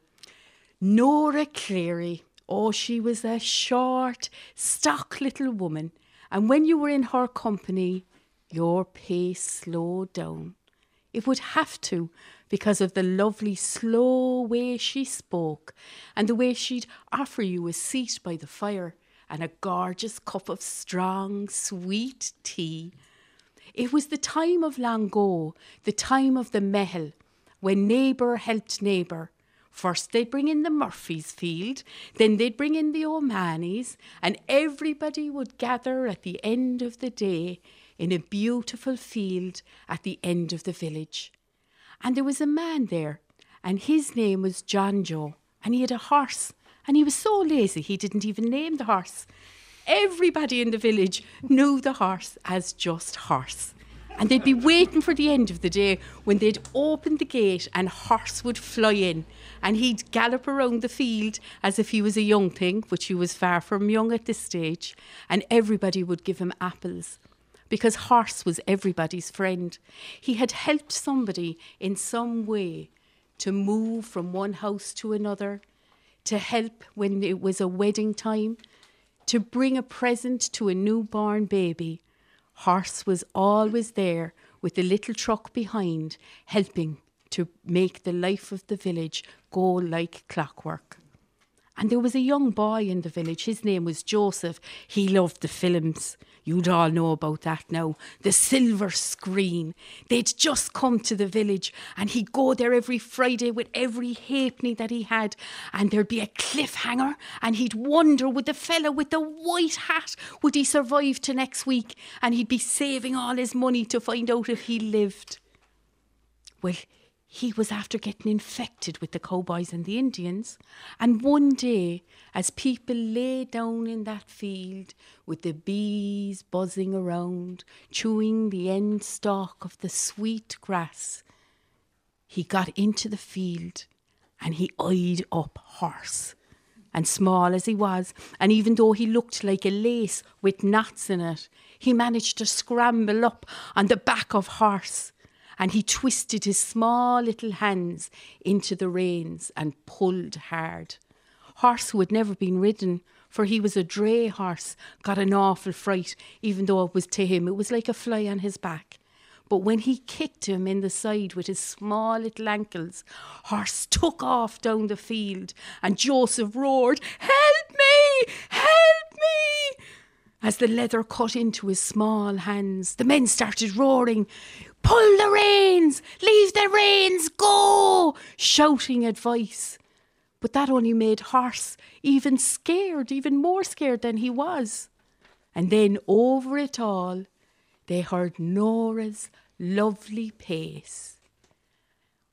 Nora Cleary. Oh, she was a short, stock little woman. And when you were in her company, your pace slowed down. It would have to, because of the lovely, slow way she spoke and the way she'd offer you a seat by the fire and a gorgeous cup of strong, sweet tea. It was the time of long ago, the time of the Mehel, when neighbour helped neighbour. First they'd bring in the Murphy's field, then they'd bring in the O'Mahony's, and everybody would gather at the end of the day in a beautiful field at the end of the village. And there was a man there, and his name was John Joe, and he had a horse, and he was so lazy he didn't even name the horse. Everybody in the village knew the horse as just Horse. And they'd be waiting for the end of the day when they'd open the gate and Horse would fly in, and he'd gallop around the field as if he was a young thing, which he was far from young at this stage, and everybody would give him apples. Because Horse was everybody's friend. He had helped somebody in some way to move from one house to another, to help when it was a wedding time, to bring a present to a newborn baby. Horse was always there with the little truck behind, helping to make the life of the village go like clockwork. And there was a young boy in the village. His name was Joseph. He loved the films. You'd all know about that now. The silver screen. They'd just come to the village and he'd go there every Friday with every halfpenny that he had, and there'd be a cliffhanger and he'd wonder, would the fella with the white hat, would he survive to next week? And he'd be saving all his money to find out if he lived. Well, he was after getting infected with the cowboys and the Indians. And one day, as people lay down in that field with the bees buzzing around, chewing the end stalk of the sweet grass, he got into the field and he eyed up Horse. And small as he was, and even though he looked like a lace with knots in it, he managed to scramble up on the back of Horse. And he twisted his small little hands into the reins and pulled hard. Horse, who had never been ridden, for he was a dray horse, got an awful fright, even though it was to him, it was like a fly on his back. But when he kicked him in the side with his small little ankles, Horse took off down the field, and Joseph roared, "Help me! Help me!" As the leather cut into his small hands, the men started roaring, "Pull the reins! Leave the reins! Go!" shouting advice. But that only made Horse even scared, even more scared than he was. And then over it all, they heard Nora's lovely pace.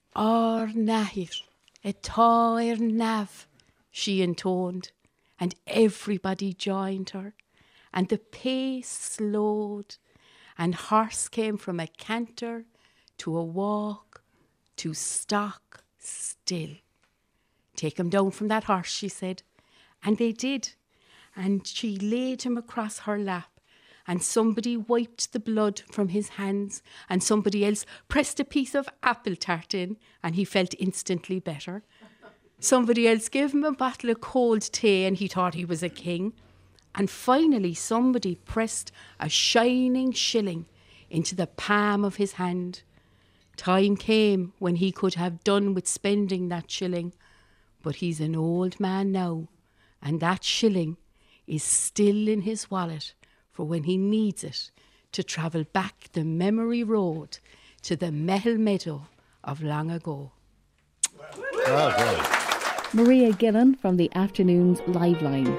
Ar nahir, etá ir nav, she intoned, and everybody joined her, and the pace slowed, and horse came from a canter to a walk to stock still. Take him down from that horse, she said, and they did, and she laid him across her lap, and somebody wiped the blood from his hands, and somebody else pressed a piece of apple tart in, and he felt instantly better. Somebody else gave him a bottle of cold tea, and he thought he was a king. And finally somebody pressed a shining shilling into the palm of his hand. Time came when he could have done with spending that shilling, but he's an old man now, and that shilling is still in his wallet for when he needs it to travel back the memory road to the Mehel Meadow of long ago. Well done. Maria Gillan from the afternoon's Live Line.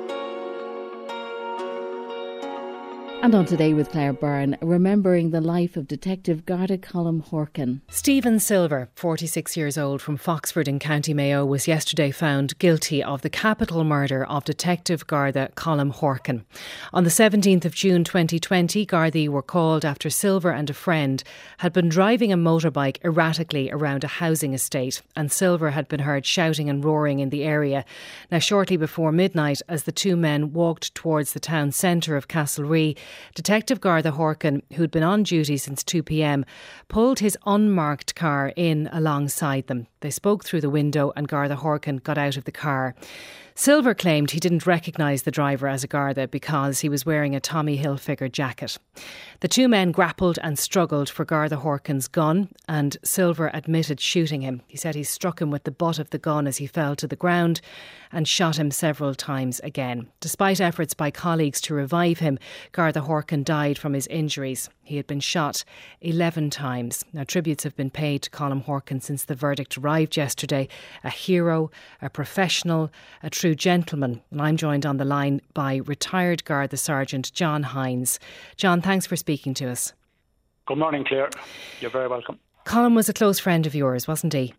And on Today with Claire Byrne, remembering the life of Detective Garda Colm Horkin. Stephen Silver, forty-six years old, from Foxford in County Mayo, was yesterday found guilty of the capital murder of Detective Garda Colm Horkin. On the seventeenth of June twenty twenty, Gardaí were called after Silver and a friend had been driving a motorbike erratically around a housing estate, and Silver had been heard shouting and roaring in the area. Now, shortly before midnight, as the two men walked towards the town centre of Castlerea, Detective Garda Horkin, who'd been on duty since two p.m, pulled his unmarked car in alongside them. They spoke through the window and Garda Horkin got out of the car. Silver claimed he didn't recognise the driver as a Garda because he was wearing a Tommy Hilfiger jacket. The two men grappled and struggled for Garda Horkin's gun, and Silver admitted shooting him. He said he struck him with the butt of the gun as he fell to the ground and shot him several times again. Despite efforts by colleagues to revive him, Garda Horkin died from his injuries. He had been shot eleven times. Now, tributes have been paid to Colm Horkin since the verdict arrived yesterday. A hero, a professional, a true gentleman. And I'm joined on the line by retired Garda Sergeant John Hines. John, thanks for speaking to us. Good morning, Claire. You're very welcome. Colm was a close friend of yours, wasn't he?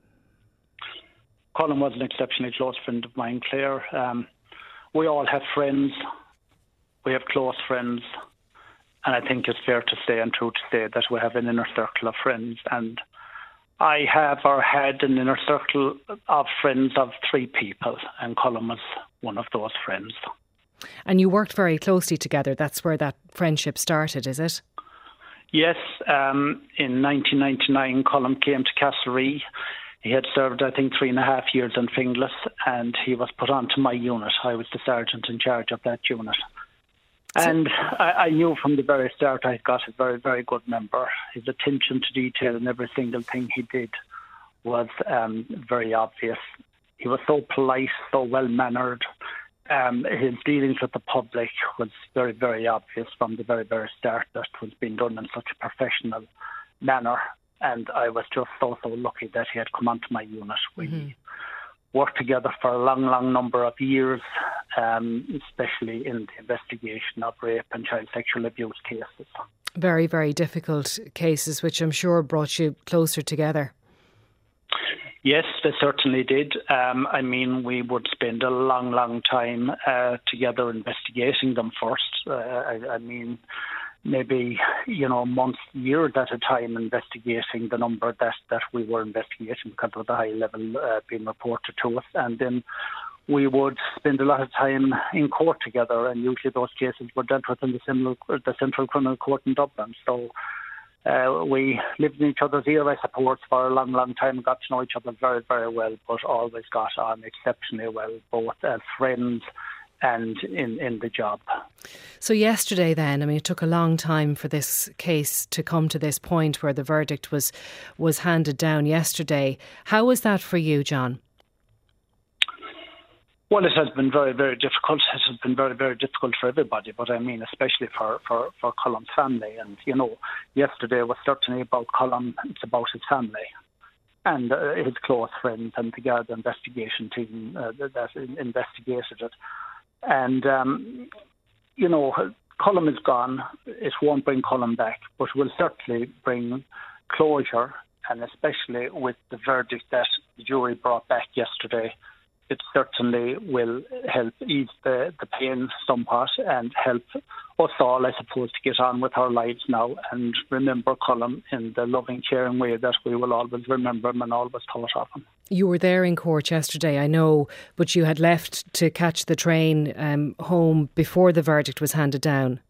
Colm was an exceptionally close friend of mine, Claire. Um, we all have friends. We have close friends. And I think it's fair to say and true to say that we have an inner circle of friends. And I have or had an inner circle of friends of three people, and Colm was one of those friends. And you worked very closely together. That's where that friendship started, is it? Yes. Um, in nineteen ninety-nine, Colm came to Castlerea. He had served, I think, three and a half years in Finglas, and he was put onto my unit. I was the sergeant in charge of that unit. And I, I knew from the very start I got a very, very good member. His attention to detail in every single thing he did was um, very obvious. He was so polite, so well-mannered. Um, his dealings with the public was very, very obvious from the very, very start that it was being done in such a professional manner. And I was just so, so lucky that he had come onto my unit. We mm-hmm. worked together for a long, long number of years, um, especially in the investigation of rape and child sexual abuse cases. Very, very difficult cases, which I'm sure brought you closer together. Yes, they certainly did. Um, I mean, we would spend a long, long time uh, together investigating them first. Uh, I, I mean, maybe, you know, months, years at a time investigating the number that, that we were investigating because of the high level uh, being reported to us. And then we would spend a lot of time in court together, and usually those cases were dealt with in the, Central, the Central Criminal Court in Dublin. So uh, we lived in each other's ear, I suppose, for a long, long time, got to know each other very, very well, but always got on exceptionally well, both as friends and in, in the job. So yesterday then, I mean, it took a long time for this case to come to this point where the verdict was was handed down yesterday. How was that for you, John? Well, it has been very, very difficult. It has been very, very difficult for everybody, but I mean, especially for, for, for Colm's family. And, you know, yesterday was certainly about Colm, it's about his family and uh, his close friends and the Garda investigation team uh, that investigated it. And, um, you know, Colm is gone. It won't bring Colm back, but will certainly bring closure and especially with the verdict that the jury brought back yesterday, it certainly will help ease the, the pain somewhat and help us all, I suppose, to get on with our lives now and remember Colm in the loving, caring way that we will always remember him and always thought of him. You were there in court yesterday, I know, but you had left to catch the train um, home before the verdict was handed down.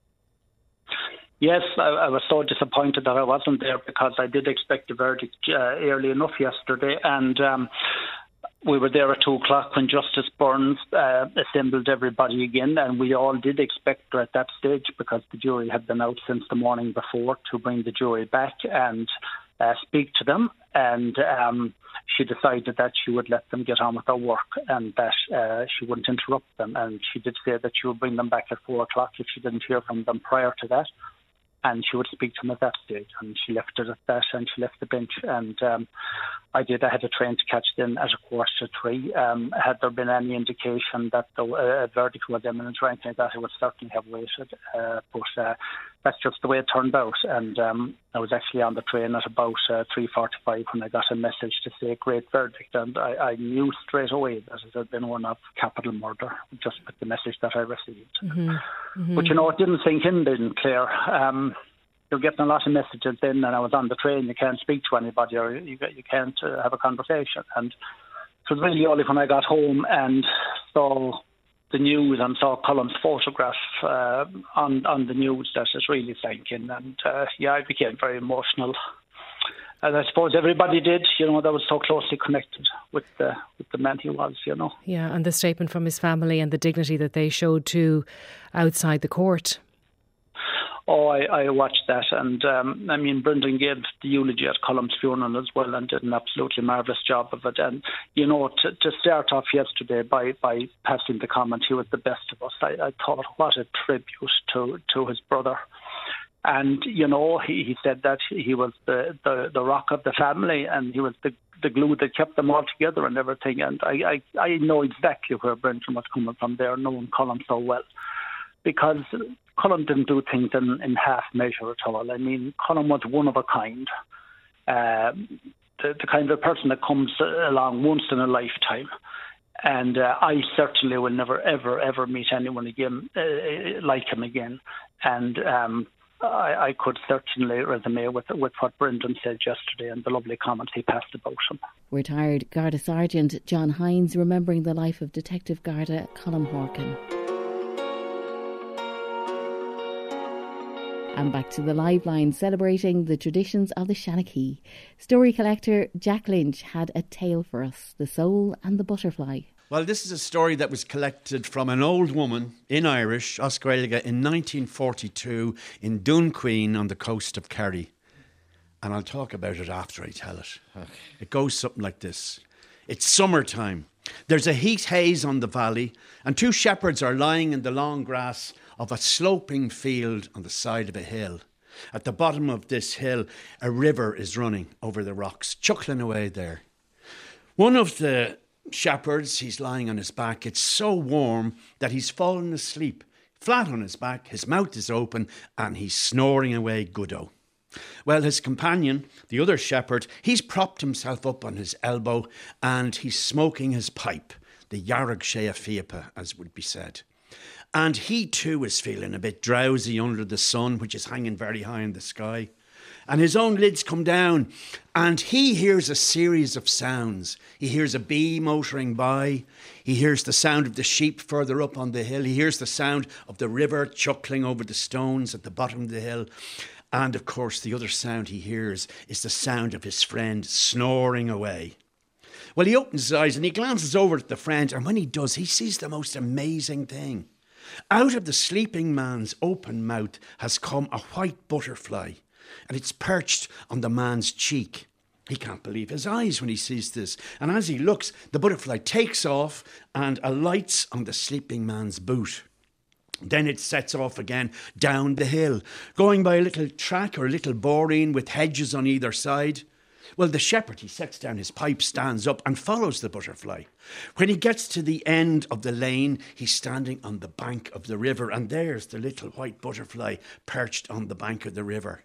Yes, I, I was so disappointed that I wasn't there because I did expect the verdict uh, early enough yesterday, and um, we were there at two o'clock when Justice Burns uh, assembled everybody again, and we all did expect her at that stage because the jury had been out since the morning before to bring the jury back and uh, speak to them. And um, she decided that she would let them get on with their work and that uh, she wouldn't interrupt them. And she did say that she would bring them back at four o'clock if she didn't hear from them prior to that. And she would speak to them at that stage. And she left it at that, and she left the bench. And um, I did. I had a train to catch them at a quarter to three. Um, had there been any indication that the uh, verdict was imminent or anything like that, I would certainly have waited. Uh, but uh, that's just the way it turned out. And um, I was actually on the train at about uh, three forty-five when I got a message to say great verdict. And I, I knew straight away that it had been one of capital murder, just with the message that I received. Mm-hmm. Mm-hmm. But, you know, it didn't sink in then, Claire. Um, you're getting a lot of messages then, and I was on the train. You can't speak to anybody, or you you can't uh, have a conversation. And it was really only when I got home and saw the news and saw Colm's photograph uh, on on the news that it really sank in. And uh, yeah, I became very emotional, as I suppose everybody did. You know, that was so closely connected with the with the man he was. You know. Yeah, and the statement from his family and the dignity that they showed too outside the court. Oh, I, I watched that, and um, I mean, Brendan gave the eulogy at Colm's funeral as well and did an absolutely marvellous job of it. And, you know, to, to start off yesterday by, by passing the comment, he was the best of us. I, I thought, what a tribute to, to his brother. And, you know, he, he said that he was the, the, the rock of the family and he was the, the glue that kept them all together and everything. And I, I, I know exactly where Brendan was coming from there, knowing Colm so well. Because Colm didn't do things in, in half measure at all. I mean, Colm was one of a kind. Uh, the, the kind of person that comes along once in a lifetime. And uh, I certainly will never, ever, ever meet anyone again uh, like him again. And um, I, I could certainly resume with, with what Brendan said yesterday and the lovely comments he passed about him. Retired Garda Sergeant John Hines remembering the life of Detective Garda Colm Horkin. And back to the Live Line, celebrating the traditions of the Shanachie. Story collector Jack Lynch had a tale for us, The Soul and the Butterfly. Well, this is a story that was collected from an old woman in Irish, Oscarilga, in nineteen forty-two in Dunqueen on the coast of Kerry. And I'll talk about it after I tell it. Okay. It goes something like this. It's summertime. There's a heat haze on the valley, and two shepherds are lying in the long grass of a sloping field on the side of a hill. At the bottom of this hill, a river is running over the rocks, chuckling away there. One of the shepherds, he's lying on his back. It's so warm that he's fallen asleep, flat on his back. His mouth is open and he's snoring away goodo. Well, his companion, the other shepherd, he's propped himself up on his elbow and he's smoking his pipe, the Yarrag Shea Fiapa, as would be said. And he too is feeling a bit drowsy under the sun, which is hanging very high in the sky. And his own lids come down and he hears a series of sounds. He hears a bee motoring by. He hears the sound of the sheep further up on the hill. He hears the sound of the river chuckling over the stones at the bottom of the hill. And of course, the other sound he hears is the sound of his friend snoring away. Well, he opens his eyes and he glances over at the friend. And when he does, he sees the most amazing thing. Out of the sleeping man's open mouth has come a white butterfly, and it's perched on the man's cheek. He can't believe his eyes when he sees this. And as he looks, the butterfly takes off and alights on the sleeping man's boot. Then it sets off again down the hill, going by a little track or a little boreen with hedges on either side. Well, the shepherd, he sets down his pipe, stands up and follows the butterfly. When he gets to the end of the lane, he's standing on the bank of the river, and there's the little white butterfly perched on the bank of the river.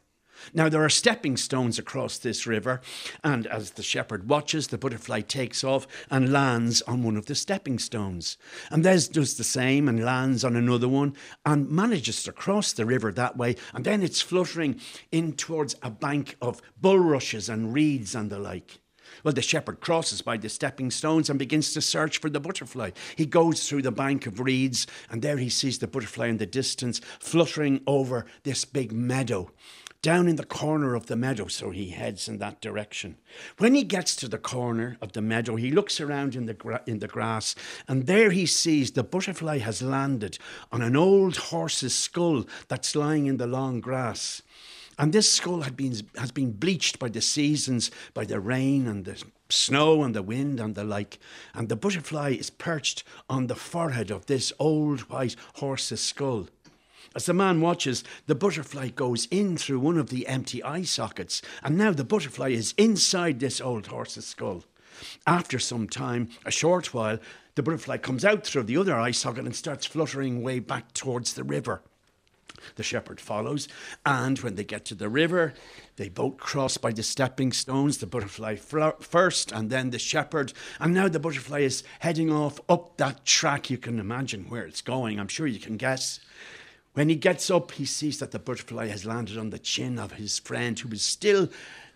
Now, there are stepping stones across this river, and as the shepherd watches, the butterfly takes off and lands on one of the stepping stones. And Des does the same and lands on another one and manages to cross the river that way. And then it's fluttering in towards a bank of bulrushes and reeds and the like. Well, the shepherd crosses by the stepping stones and begins to search for the butterfly. He goes through the bank of reeds, and there he sees the butterfly in the distance, fluttering over this big meadow. Down in the corner of the meadow, so he heads in that direction. When he gets to the corner of the meadow, he looks around in the gra- in the grass, and there he sees the butterfly has landed on an old horse's skull that's lying in the long grass. And this skull had been, has been bleached by the seasons, by the rain and the snow and the wind and the like. And the butterfly is perched on the forehead of this old white horse's skull. As the man watches, the butterfly goes in through one of the empty eye sockets, and now the butterfly is inside this old horse's skull. After some time, a short while, the butterfly comes out through the other eye socket and starts fluttering way back towards the river. The shepherd follows, and when they get to the river, they both cross by the stepping stones, the butterfly fl- first and then the shepherd. And now the butterfly is heading off up that track. You can imagine where it's going. I'm sure you can guess. When he gets up, he sees that the butterfly has landed on the chin of his friend, who is still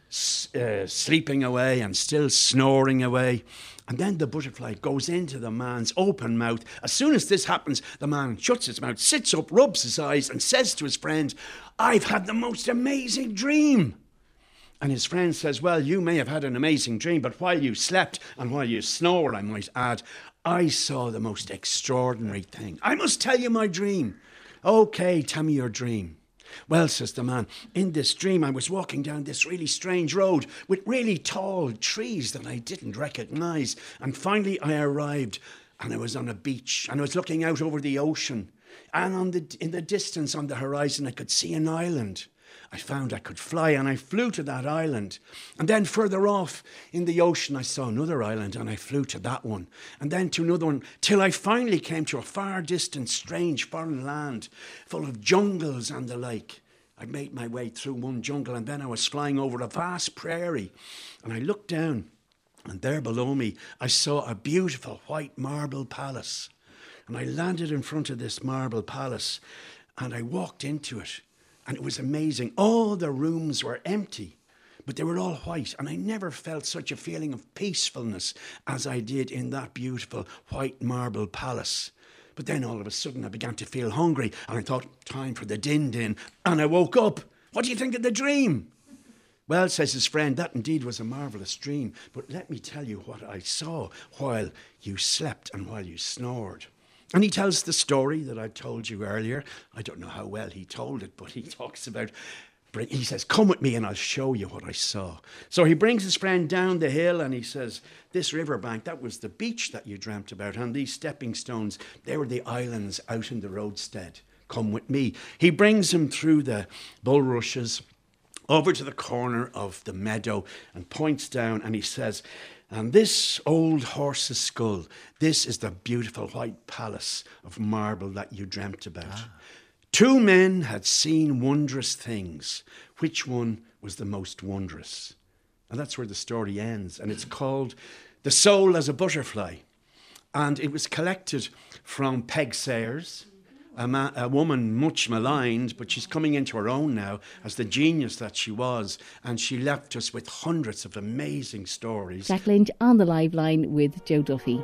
uh, sleeping away and still snoring away. And then the butterfly goes into the man's open mouth. As soon as this happens, the man shuts his mouth, sits up, rubs his eyes, and says to his friend, "I've had the most amazing dream." And his friend says, "Well, you may have had an amazing dream, but while you slept and while you snored, I might add, I saw the most extraordinary thing. I must tell you my dream." "Okay, tell me your dream." "Well," says the man, "in this dream I was walking down this really strange road with really tall trees that I didn't recognise. And finally I arrived, and I was on a beach, and I was looking out over the ocean. And on the in the distance on the horizon I could see an island. I found I could fly, and I flew to that island. And then further off in the ocean I saw another island, and I flew to that one. And then to another one, till I finally came to a far distant, strange foreign land full of jungles and the like. I made my way through one jungle, and then I was flying over a vast prairie. And I looked down, and there below me I saw a beautiful white marble palace. And I landed in front of this marble palace, and I walked into it. And it was amazing. All the rooms were empty, but they were all white. And I never felt such a feeling of peacefulness as I did in that beautiful white marble palace. But then all of a sudden I began to feel hungry, and I thought, time for the din-din. And I woke up. "What do you think of the dream?" "Well," says his friend, "that indeed was a marvellous dream. But let me tell you what I saw while you slept and while you snored." And he tells the story that I told you earlier. I don't know how well he told it, but he talks about, he says, "Come with me and I'll show you what I saw." So he brings his friend down the hill, and he says, "This riverbank, that was the beach that you dreamt about. And these stepping stones, they were the islands out in the roadstead. Come with me." He brings him through the bulrushes over to the corner of the meadow and points down, and he says, "And this old horse's skull, this is the beautiful white palace of marble that you dreamt about. Ah. Two men had seen wondrous things. Which one was the most wondrous?" And that's where the story ends. And it's called The Soul as a Butterfly. And it was collected from Peg Sayers, a, ma- a woman much maligned, but she's coming into her own now as the genius that she was. And she left us with hundreds of amazing stories. Jack Lynch on the live line with Joe Duffy.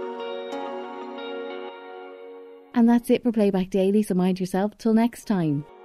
And that's it for Playback Daily, so mind yourself till next time.